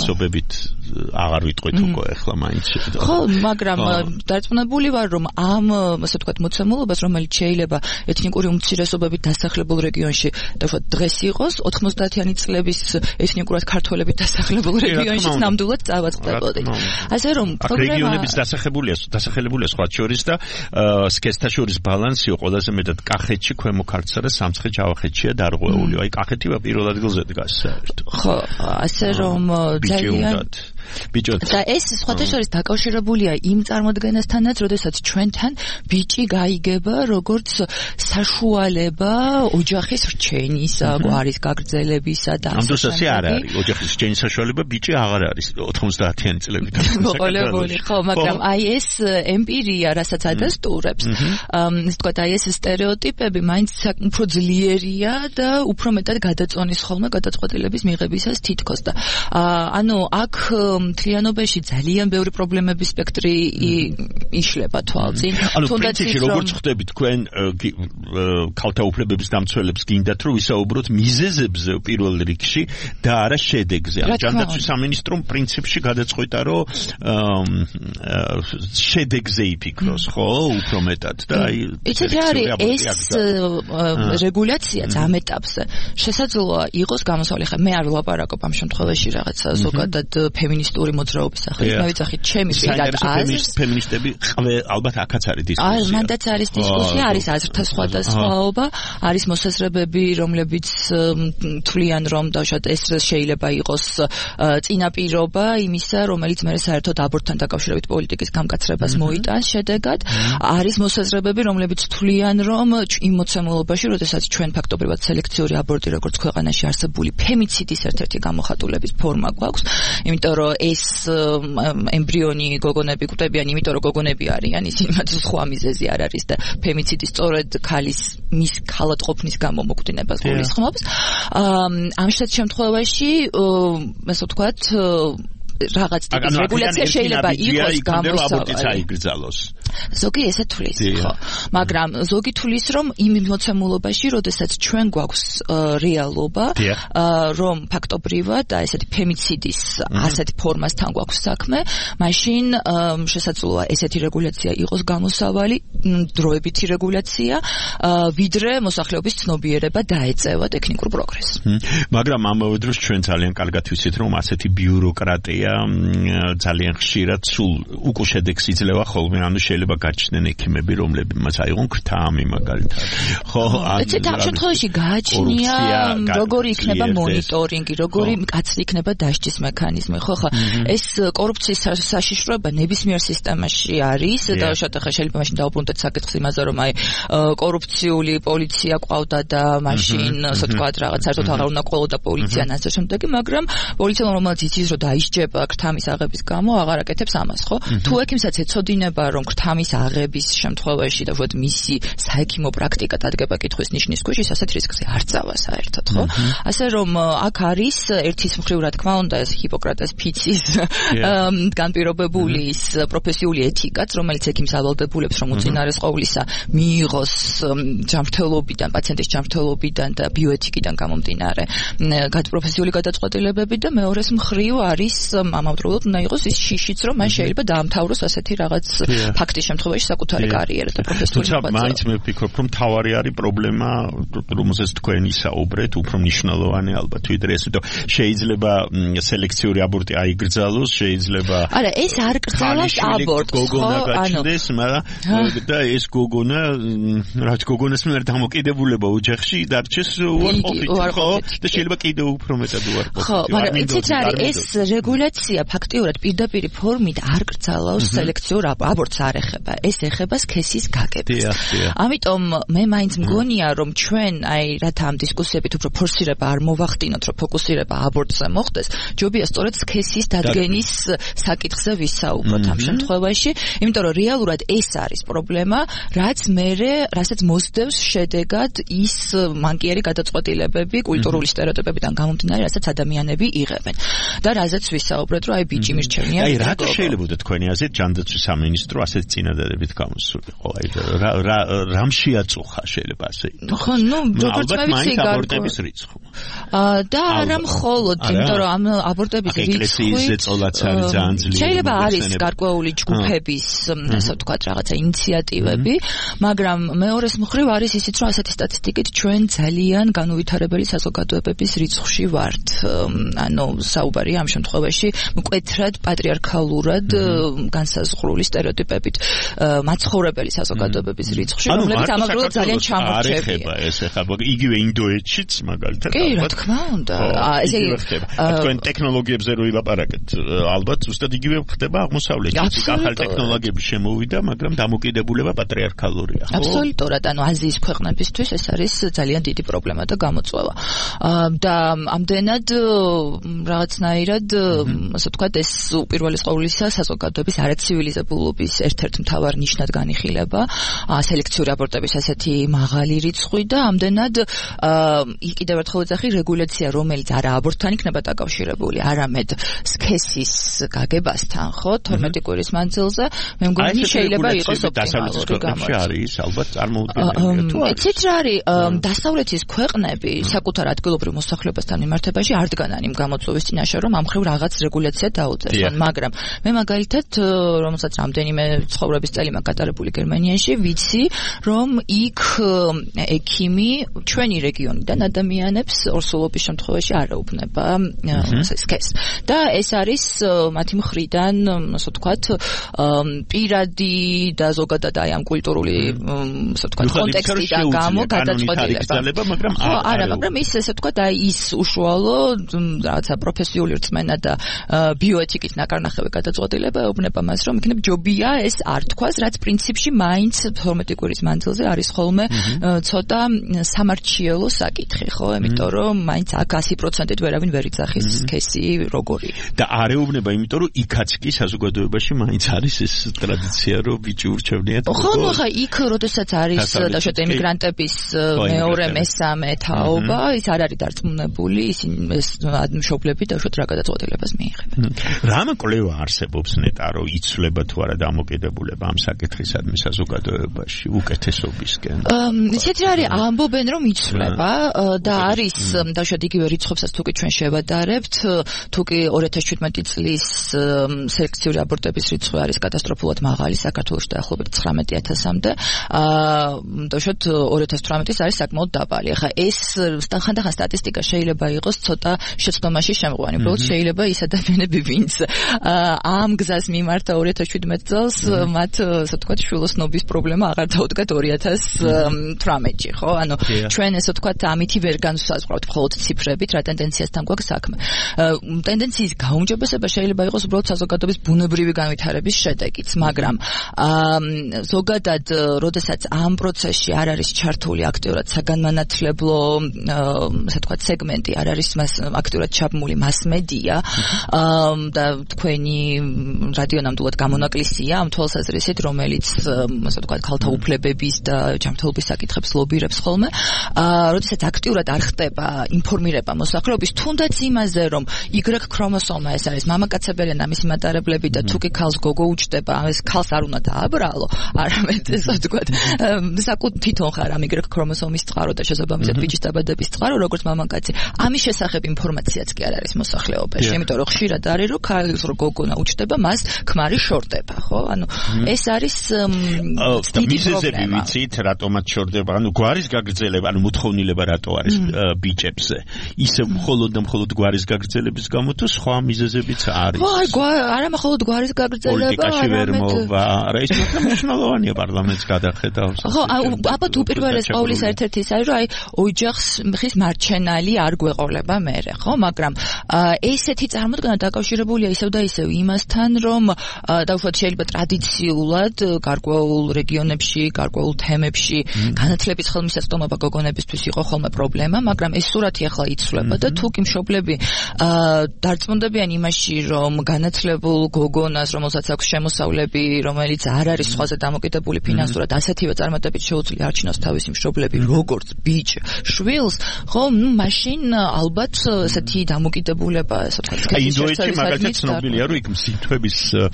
S8: აღარ ვიტყვით უკვე ახლა მაინც.
S6: ხო, მაგრამ დარწმუნებული ვარ, რომ ამ ასე ვთქვათ მოცემულობას, რომელიც შეიძლება ეთნიკური უმცირესობებით დასახლებულ რეგიონში და ვთქვათ დღეს იყოს 90-იანი წლების ეთნიკურად ქართველებით დასახლებულ რეგიონში ნამდვილად წავაწყდებოდით. ასე რომ
S8: რეგიონების დასახელებულია სხვა შორის და სქესთა შორის ბალანსიო ყველაზე მეტად კახეთში, ქვემო ქართლსა და სამცხე ჯავახეთშია დარღვეული. აი კახეთი პირველ ადგილზე დგას საერთოდ.
S6: ხო, ასე რომ ძალიან და ეს სხვათა შორის დაკავშირებულია იმ წარმოდგენასთანაც, როდესაც ჩვენთან ბიჭი გაიგება როგორც საშუალება ოჯახის რჩენის, გვარის გაგრძელებისა და
S8: ამ დროს ასე არ არის. ოჯახის რჩენის საშუალება ბიჭი აღარ არის 90-იანი წლებით.
S6: მოყოლებული, ხო, მაგრამ აი ეს ემპირია, რასაც ადასტურებს, ის თქვა აი ეს სტერეოტიპები მაინც უფრო ძლიერია და უფრო მეტად გადაწონის ხოლმე გადაწყვეტილების მიღებისას თითქოს და ანუ აქ მთლიანობაში ძალიან ბევრი პრობლემების სპექტრი იშლება თვალწინ.
S8: ანუ პრინციპში როგორც ხვდებით თქვენ ქალთა უფლებების დამცველებს გინდათ რომ ვისაუბროთ მიზეზებზე პირველ რიგში და არა შედეგზე. ან ჯანდაცვის სამინისტრომ პრინციპში გადაწყვიტა რომ შედეგზე იფიქროს, ხო, უფრო მეტად და აი
S6: იცით რა არის ეს რეგულაცია ამ ეტაპზე შესაძლოა იყოს გამოსავალი. ხა მე არ ვლაპარაკობ ამ შემთხვევაში რაღაცა ზოგადად ფემინისტური მოძრაობის სახით. მე ვიცახით ჩემი პირად აზრს.
S8: ფემინისტები ალბათ აქაც არის დისკუსია.
S6: მანდაც არის დისკუსია, არის აზრთა სხვადასხვაობა, არის მოსაზრებები, რომლებიც თვლიან რომ დავშოთ ეს შეიძლება იყოს წინაპირობა იმისა, რომელიც მე საერთოდ აბორტთან დაკავშირებით პოლიტიკის გამკაცრებას მოიტანს შედეგად. არის მოსაზრებები, რომლებიც თვლიან რომ იმ მოცემულობაში, როდესაც ჩვენ ფაქტობრივად სელექციური აბორტი როგორც ქვეყანაში არსებული ფემიციდის ერთ-ერთი გამოხატულების ფორმა გვაქვს, იმიტომ რომ ეს ემბრიონი გოგონები გვხვდებიან, იმიტომ რომ გოგონები არიან, ისინი მათ სხვა მიზეზი არ არის და ფემიციდი სწორედ ქალის მის ქალად ყოფნის გამო მოგვდინებას გულისხმობს. ამ შემთხვევაში, ასე ვთქვათ, რაღაც ტიპის რეგულაცია შეიძლება იყოს გამოსავალი. ზოგი ესე თulis, ხო. მაგრამ ზოგი თulis, რომ იმ მოცემულობაში, როდესაც ჩვენ გვაქვს რეალობა, რომ ფაქტობრივად ესეთი ფემიციდის ასეთ ფორმასთან გვაქვს საქმე, მაშინ შესაძლოა ესეთი რეგულაცია იყოს გამოსავალი, დროებითი რეგულაცია, ვიდრე მოსახლეობის ცნობიერება დაეწევა ტექნიკურ პროგრესს.
S8: მაგრამ ამავე დროს ჩვენ ძალიან კარგად ვიცით, რომ ასეთი ბიუროკრატია ძალიან ხშირად სულ უკუ შედეგს იძლევა ხოლმე, ანუ შეიძლება გაჩნდნენ ექიმები, რომლებიც აიღონ ქრთამი მაგალითად. ხო,
S6: ეს ამ შემთხვევაში გააჩნია როგორი იქნება მონიტორინგი, როგორი მკაცრი იქნება დასჯის მექანიზმი, ხო ხა? ეს კორუფციის საშიშროება ნებისმიერ სისტემაში არის და შეთახა შეიძლება მაშინ დავუბრუნდეთ საკითხს იმაზე, რომ აი კორუფციული პოლიცია ყავდა და მაშინ ასე ვთქვათ რაღაც საერთოდ აღარ უნდა ყოლოდა პოლიცია და ასე შემდეგ, მაგრამ პოლიციამ რომელიც იცის რომ დაისჯება ქრთამის აღების გამო აღარ აკეთებს ამას, ხო? თუ ექიმსაც ეცოდინება რომ ქრთამის აღების შემთხვევაში და ვთქვათ მისი საექიმო პრაქტიკა დადგება კითხვის ნიშნის ქვეშ, ასეთ რისკზე არ წავა საერთოდ, ხო? ასე რომ აქ არის ერთის მხრივ რა თქმა უნდა ეს ჰიპოკრატეს ფიცის განპირობებული ის პროფესიული ეთიკაც, რომელიც ექიმს ავალდებულებს რომ უწინარეს ყოვლისა მიიღოს ჯანმრთელობიდან, პაციენტის ჯანმრთელობიდან და ბიოეთიკიდან გამომდინარე პროფესიული გადაწყვეტილებები და მეორეს მხრივ არის ამავდროულად უნდა იყოს ის შიშიც, რომ მან შეიძლება დაამთავროს ასეთი რაღაც ფაქტის შემთხვევაში საკუთარი კარიერა და პროფესიული
S8: მოღვაწეობა. თუმცა მაინც მე ვფიქრობ, რომ თავარი არის პრობლემა, რომელზეც თქვენ ისაუბრეთ, უფრო მნიშვნელოვანი ალბათ ვიდრე ეს, რომ შეიძლება სელექციური აბორტი აიგრძალოს, შეიძლება
S6: არა, ეს არ კრძალავს აბორტს, ხო?
S8: გაჩნდეს, მაგრამ და ეს გოგონა, რაც გოგონას მიერ დამოკიდებულება ოჯახში დარჩეს უარყოფით, ხო? და შეიძლება კიდევ უფრო მეტად უარყოფით.
S6: ხო, მაგრამ იცით რა არის ეს რეგულაცია ფაქტიურად პირდაპირ ფორმით არ კრძალავს სელექციურ აბორტს არ ეხება. ეს ეხება სქესის გაგებას. ამიტომ მე მაინც მგონია რომ ჩვენ აი რათა ამ დისკუსიებით უფრო ფორსირება არ მოვახდინოთ, რომ ფოკუსირება აბორტზე მოხდეს, ჯობია სწორედ სქესის დადგენის საკითხზე ვისაუბროთ ამ შემთხვევაში, იმიტომ რომ რეალურად ეს არის პრობლემა, რასაც მოსდევს შედეგად ის მანკიერი გადაწყვეტილებები, კულტურული სტერეოტიპებიდან გამომდინარე, რასაც ადამიანები იღებენ. და რაზეც ვისაუბრეთ, რომ აი ბიჭი მირჩევნია.
S8: აი რა შეიძლება თქვენი აზრით ჯანდაცვის სამინისტრო ასეთ წინადადებებით გამოსულიყო? აი რამ შეაწუხა შეიძლება ასე?
S6: ხო, როგორც მე ვიცი,
S8: აბორტების რიცხვი.
S6: და არა მხოლოდ, იმიტომ რომ ამ აბორტების რიცხვი შეიძლება არის გარკვეული ჯგუფების, ასე ვთქვათ, რაღაცა ინიციატივები, მაგრამ მეორეს მხრივ არის ისიც, რომ ასეთი სტატისტიკით ჩვენ ძალიან განუვითარებელი საზოგადოებების რიცხვში ვართ. ანუ საუბარია ამ შემთხვევაში მკვეთრად პატრიარქალურად განსაზღვრული სტერეოტიპებით მაცხოვრებელი საზოგადოებების რიცხვში, რომლებიც ამავდროულად ძალიან ჩამორჩებია.
S8: ეს ეხება იგივე ინდოეთშიც მაგალითად.
S6: კი, რა თქმა უნდა.
S8: ესე იგი თქვენ ტექნოლოგიებზე რო ილაპარაკეთ, ალბათ ზუსტად იგივე ხდება აღმოსავლეთში. ახალ ტექნოლოგიები შემოვიდა, მაგრამ დამოკიდებულება პატრიარქალურია, ხო?
S6: აბსოლუტურად, ანუ აზიის ქვეყნებისთვის ეს არის ძალიან დიდი პრობლემა და გამოწვევა. და ამდენად რაღაცნაირად, ასე ვთქვათ, ეს უპირველეს ყოვლისა საზოგადოების არაცივილიზებულობის ერთ-ერთ მთავარ ნიშნად განიხილება, სელექციური აბორტების ასეთი მაღალი რიცხვი და ამდენად კიდევ ერთხელ ვეძახი რეგულაცია, რომელიც არა აბორტთან იქნება დაკავშირებული, არამედ სქესის გაგებასთან, ხო, 12 კვირის მანძილზე, მე მგონი შეიძლება იყოს ოპტიმალური გამოწვევა.
S8: არის ალბათ წარმოუდგენელია თუ არის.
S6: იცით რა არის, დასავლეთის ქვეყნები საკუთარ ადგილობრივ მოსახლეობასთან მიმართებაში არ დგანან იმ გამოწვევის წინაშე, რომ ამ მხრივ რაღაც რეგულაცია დაუწესონ, მაგრამ მე მაგალითად, რომელსაც რამდენიმე ცხოვრების წელი მაქვს გატარებული გერმანიაში, ვიცი, რომ იქ ექიმი ჩვენი რეგიონიდან ადამიანებს ორსულობის შემთხვევაში არ ეუბნება სქესს. და ეს არის მათი მხრიდან, ასე ვთქვათ, პირადი და ზოგადად აი ამ კულტურული, ასე ვთქვათ, კონტექსტიდან გამო გადაწყვეტილება.
S8: მაგრამ
S6: არა, მაგრამ ის ესე ვთქვათ, აი ის უშუალო რაღაცა პროფესიული რწმენა და ბიოეთიკის ნაკარნახევი გადაწყვეტილება ეუბნება მას, რომ იქნებ ჯობია ეს არ თქვას, რაც პრინციპში მაინც 12 კვირის მანძილზე არის ხოლმე ცოტა სამარჩიელო საკითხი, ხო? იმიტომ რომ მაინც აქ 100%-ით ვერავინ ვერ იძახის სქესი როგორია.
S8: და არ ეუბნება, იმიტომ რომ იქაც კი საზოგადოებაში მაინც არის ეს ტრადიცია, რომ ბიჭი ურჩევნიათ.
S6: ხო, ნუ ხა იქ როდესაც არის დაუშვათ ემიგრანტების მეორე მესამე თაობა, ის არ არის დარწმუნებული, ისინი მშობლები დაუშვათ რა გადაწყვეტილებას მიიღებენ.
S8: რამ კვლევა არსებობს ნეტა, რომ იცვლება თუ არა დამოკიდებულება ამ საკითხისადმი საზოგადოებაში უკეთესობისკენ?
S6: ისეთი არის, ამბობენ რომ იცვლება და არის დაუშვათ იგივე რიცხვებსაც თუ კი ჩვენ შევადარებთ, თუ კი 2017 წლის სელექციური აბორტების რიცხვი არის კატასტროფულად მაღალი საქართველოში დაახლოებით 19,000-მდე. დაუშვათ 2018-ის არის საკმაოდ დაბალი. ახლა ეს ხანდახან სტატისტიკა შეიძლება იყოს ცოტა შეცდომაში შემღვანი, უბრალოდ შეიძლება ის ადამიანები, ვინც ამ გზას მიმართა 2017 წელს, მათ ასე ვთქვათ, შვილოსნობის პრობლემა აღარ დაუდგათ 2018-ში, ხო? ანუ ჩვენ ასე ვთქვათ, ამითი ვერ განსაზღვრავთ მხოლოდ ციფრებით, რა ტენდენციასთან გვაქვს საქმე. ტენდენციის გაუმჯობესება შეიძლება იყოს უბრალოდ საზოგადოების ბუნებრივი განვითარების შედეგიც, მაგრამ ზოგადად, როდესაც ამ პროცესში არ არის ჩართული აქტიურად საგანმანათლებლო, ასე ვთქვათ, სეგმენტი, არ არის აქტიურად ჩაბმული მასმედია და თქვენი რადიო ნამდვილად გამონაკლისია ამ თვალსაზრისით, რომელიც, ასე ვთქვათ, ქალთა უფლებების და ჯანმრთელობის საკითხებს ლობირებს ხოლმე, როდესაც აქტიურად არ ხდება ინფორმირება მოსახლეობის, თუნდაც იმაზე, რომ Y ქრომოსომა ეს არის მამაკაცებელი და მისი მატარებლები და თუ კი ქალს გოგო უჩდება, ეს ქალს არ უნდა დააბრალო, არამედ ესე ვთქვათ, საკუთ თვითონ ხარ ამ Y ქრომოსომის წყარო და შესაბამისად ბიჭის დაბადების წყარო, როგორც მამაკაცი. ამის შესახებ ინფორმაციაც კი არ არის მოსახლეობაში, იმიტომ რომ ხშირად არის, რომ ქალის რო გოგონა უჩდება, მას ქმარი შორდება, ხო? ანუ ეს არის დიდი პრობლემა.
S8: ვიცით, რატომაც შორდება? ანუ გვარის გაგრძელება, ანუ მოთხოვნილება რატო არის ბიჭებზე? ისე მხოლოდ და მხოლოდ გვარის გაგრძელების გამო თუ სხვა მიზეზებიც არის?
S6: ხო, არა მხოლოდ გვარის გაგრძელება,
S8: არა ის მნიშვნელოვანია პარლამენტს გადახედავს.
S6: ხო, ალბათ უპირველეს ყოვლისა ერთ-ერთი ის არის, რომ აი ოჯახს ხის მარჩენალი არ გვეყოლება მერე, ხო? მაგრამ ესეთი წარმოდგენა დაკავშირებულია ისევ და ისევ იმასთან, რომ დაუშვათ შეიძლება ტრადიციულად გარკვეულ რეგიონებში, გარკვეულ თემებში განათლების ხელმისაწვდომობა გოგონებისთვის იყო ხოლმე პრობლემა, მაგრამ ეს სურათი ახლა იცვლება და თუ კი მშობლები დარწმუნდებიან იმაში, რომ განათლებულ გოგონას, რომელსაც აქვს შემოსავლები, რომელიც არ არის სხვაზე დამოკიდებული ფინანსურად, ასეთივე წარმატებით შეუძლია არჩინოს თავისი მშობლები, როგორც ბიჭ შვილს, ხო, მაშინ ალბათ ესეთი დამოკიდებულება, ასე ვთქვათ,
S8: ინდოეთში მაგალითად ცნობილია, რომ იქ მზითვების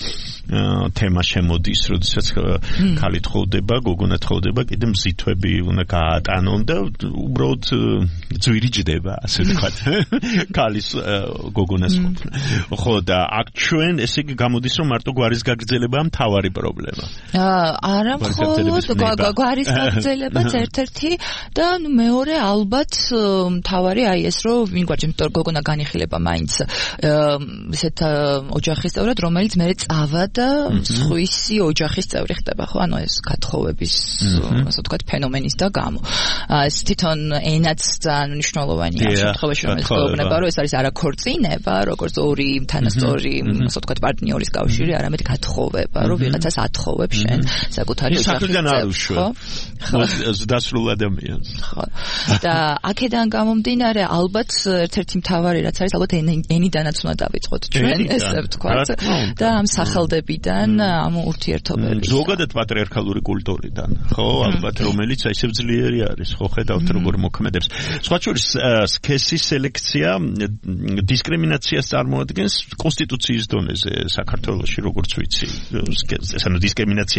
S8: თემა შემოდის, როდესაც ქალი თხოვდება, გოგონა თხოვდება, კიდე მზითვები უნდა გაატანონ და უბრალოდ ძვირი ჯდება, ასე ვთქვათ. ქალის გოგონას ყოფნა. ხო და აქ ჩვენ ესე იგი გამოდის რომ მარტო გვარის გაგრძელებაა მთავარი პრობლემა.
S6: არა მხოლოდ გვარის გაგრძელებაც ერთ-ერთი და მეორე ალბათ მთავარი აი ეს რომ ვინ გვაჭირდება გოგონა განიხილება მაინც ესეთ ოჯახის წევრად რომელიც მე წავა და სხვისი ოჯახის წევრი ხდება ხო ანუ ეს გათხოვების ასე ვთქვათ ფენომენის და გამო ეს თვითონ ენაც ძალიან მნიშვნელოვანია შემთხვევაში რომელიც გვეუბნება რომ ეს არის არა ქორწინება როგორც ორი თანასწორი ასე ვთქვათ პარტნიორის კავშირი არამედ გათხოვება რომ ვიღაცას ათხოვებ შენ საკუთარი ოჯახის წევრს ხო
S8: დასრულ ადამიანს
S6: ხო და აქედან გამომდინარე ალბათ ერთ-ერთი მთავარი რაც არის ალბათ ენიდანაც უნდა დავიწყოთ ჩვენ ესე ვთქვათ და ამ სახელდებიდან ამ ურთიერთობების
S8: ზოგადად პატრიარქალური კულტურიდან ხო ალბათ რომელიც ისევ ძლიერი არის ხო ხედავთ როგორ მოქმედებს სხვა შორის სქესის სელექცია დისკრიმინაციას წარმოადგენს კონსტიტუციის დონეზე საქართველოში როგორც ვიცი ანუ დისკრიმინაცია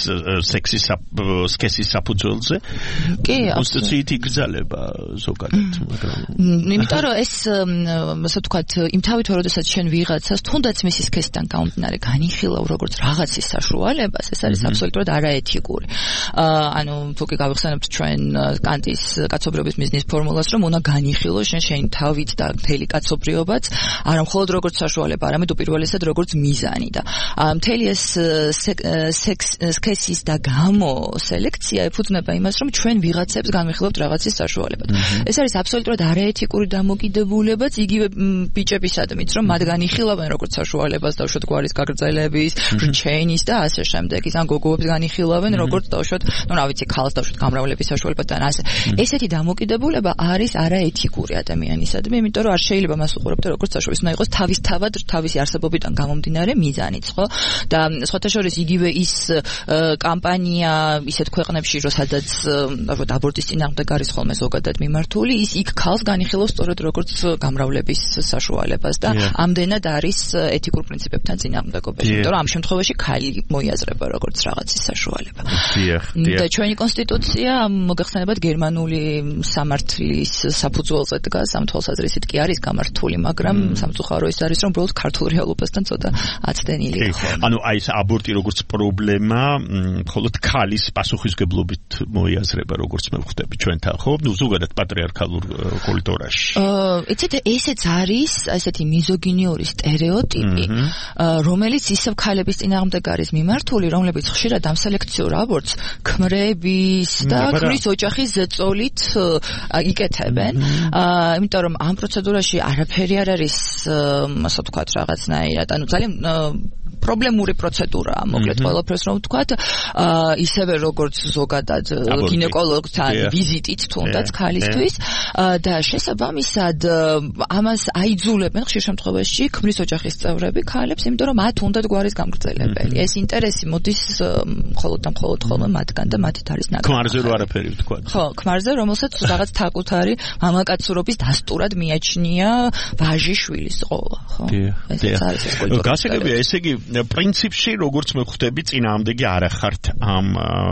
S8: სქესის საფუძველზე კი კონსტიტუციით იგრძელება ზოგადად მაგრამ
S6: იმიტომ რომ ეს ასე ვთქვათ იმ თავით როდესაც შენ ვიღაცას თუნდაც მისი სქესიდან გამომდინარე განიხილავ როგორც რაღაცის საშუალებას ეს არის აბსოლუტურად არაეთიკური ანუ თუ კი გავიხსენებთ ჩვენ კანტის კაცობრიობის მიზნის ფორმულას რომ უნდა განიხილო შენი თავით და მთელი კაცობრიობაც არა მხოლოდ როგორც საშუალება არამედ უპირველესად როგორც მიზანი და მთელი ეს სქესის და გამო სელექცია ეფუძნება იმას რომ ჩვენ ვიღაცებს განვიხილავთ რაღაცის საშუალებად ეს არის აბსოლუტურად არაეთიკური დამოკიდებულებაც იგივე ბიჭებისადმით რომ მათ განიხილავენ როგორც საშუალებას დავუშვათ გვარის გაგრძელების რჩენის და ასე შემდეგ ის ან გოგოებს განიხილავენ როგორც დავუშვათ ну რა ვიცი ქალს დავუშვათ გამრავლების საშუალებად და ასე ესეთი დამოკიდებულება არის არაეთიკური ადამიანისადმი იმიტომ რომ არ შეიძლება მას უყურებდე როგორც საშუალებას უნდა იყოს თავისთავად თავისი არსებობიდან გამომდინარე მიზანიც ხო და სხვათა შორის იგივე ის კამპანია ისეთ ქვეყნებში სადაც დავუშვათ აბორტის წინააღმდეგ არის ხოლმე ზოგადად მიმართული ის იქ ქალს განიხილავს სწორედ როგორც გამრავლების საშუალებას და ამდენად არის ეთიკურ პრინციპებთან წინააღმდეგობაში იმიტომ რომ ამ შემთხვევაში ქალი მოიაზრება როგორც რაღაცის საშუალება და ჩვენი კონსტიტუცია მოგეხსენებათ გერმანული სამართლის საფუძველზე დგას ამ თვალსაზრისით კი არის გამართული მაგრამ სამწუხარო ის არის რომ უბრალოდ ქართულ რეალობასთან ცოტა აცდენილი ხო
S8: ანუ აი ეს აბორტი როგორც პრობლემა მხოლოდ ქალის პასუხისგებლობით მოიაზრება როგორც მე ვხვდები ჩვენთან ხო ნუ ზოგადად პატრიარქალურ კულტურაში
S6: იცით ესეც არის ესეთი მიზოგინიური სტერეოტიპი რომელიც ისევ ქალების წინააღმდეგ არის მიმართული რომლებიც ხშირად ამ სელექციურ აბორტს ქმრების და ქმრის ოჯახის ზეწოლით იკეთებენ იმიტომ რომ ამ პროცედურაში არაფერი არ არის ასე ვთქვათ რაღაცნაირად ანუ ძალიან პრობლემური პროცედურაა მოკლედ ყველაფერს რომ ვთქვათ ისევე როგორც ზოგადად გინეკოლოგთან ვიზიტით თუნდაც ქალისთვის და შესაბამისად ამას აიძულებენ ხშირ შემთხვევაში ქმრის ოჯახის წევრები ქალებს იმიტომ რომ მათ უნდათ გვარის გამგრძელებელი ეს ინტერესი მოდის მხოლოდ და მხოლოდ ხოლმე მათგან და მათით არის ნაკლებად
S8: ქმარზე რო არაფერი ვთქვათ
S6: ხო ქმარზე რომელსაც რაღაც თაკუთარი მამაკაცურობის დასტურად მიაჩნია ვაჟი შვილის ყოლა ხო
S8: ესეც არის ეს კულტურა გასაგებია ესე იგი პრინციპში როგორც მე ხვდები წინააღმდეგი არ ახართ ამ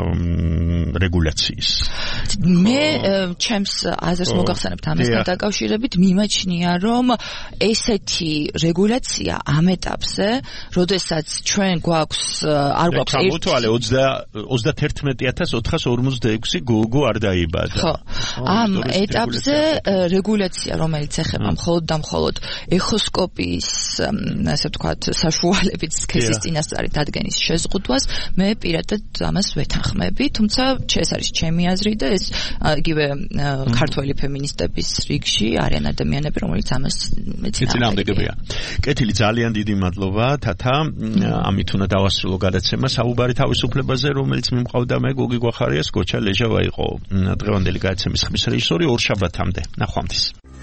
S8: რეგულაციის
S6: მე ჩემს აზრს მოგახსენებთ ამასთან დაკავშირებით მიმაჩნია რომ ესეთი რეგულაცია ამ ეტაპზე როდესაც ჩვენ გვაქვს არ გვაქვს
S8: გამოთვალე 31456 გოგო არ დაიბადა
S6: ხო ამ ეტაპზე რეგულაცია რომელიც ეხება მხოლოდ და მხოლოდ ეხოსკოპიის ასე ვთქვათ საშუალებით სქესის წინასწარი დადგენის შეზღუდვას მე პირადად ამას ვეთანხმები თუმცა ეს არის ჩემი აზრი და ეს იგივე ქართველი ფემინისტების რიგში არიან ადამიანები რომელიც ამას
S8: მეცინააღმდეგებია კეთილი ძალიან დიდი მადლობა თათა ამით უნდა დავასრულო გადაცემა საუბარი თავისუფლებაზე რომელიც მიმყავდა მე გოგი გვახარიას გოჩა ლეჟავა იყო დღევანდელი გადაცემის ხმის რეჟისორი ორ შაბათამდე ნახვამდის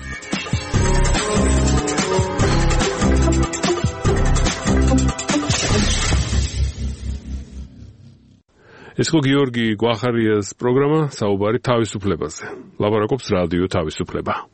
S1: ეს ხო გიორგი გვახარიას პროგრამა საუბარი თავისუფლებაზე. ლაპარაკობს რადიო თავისუფლება.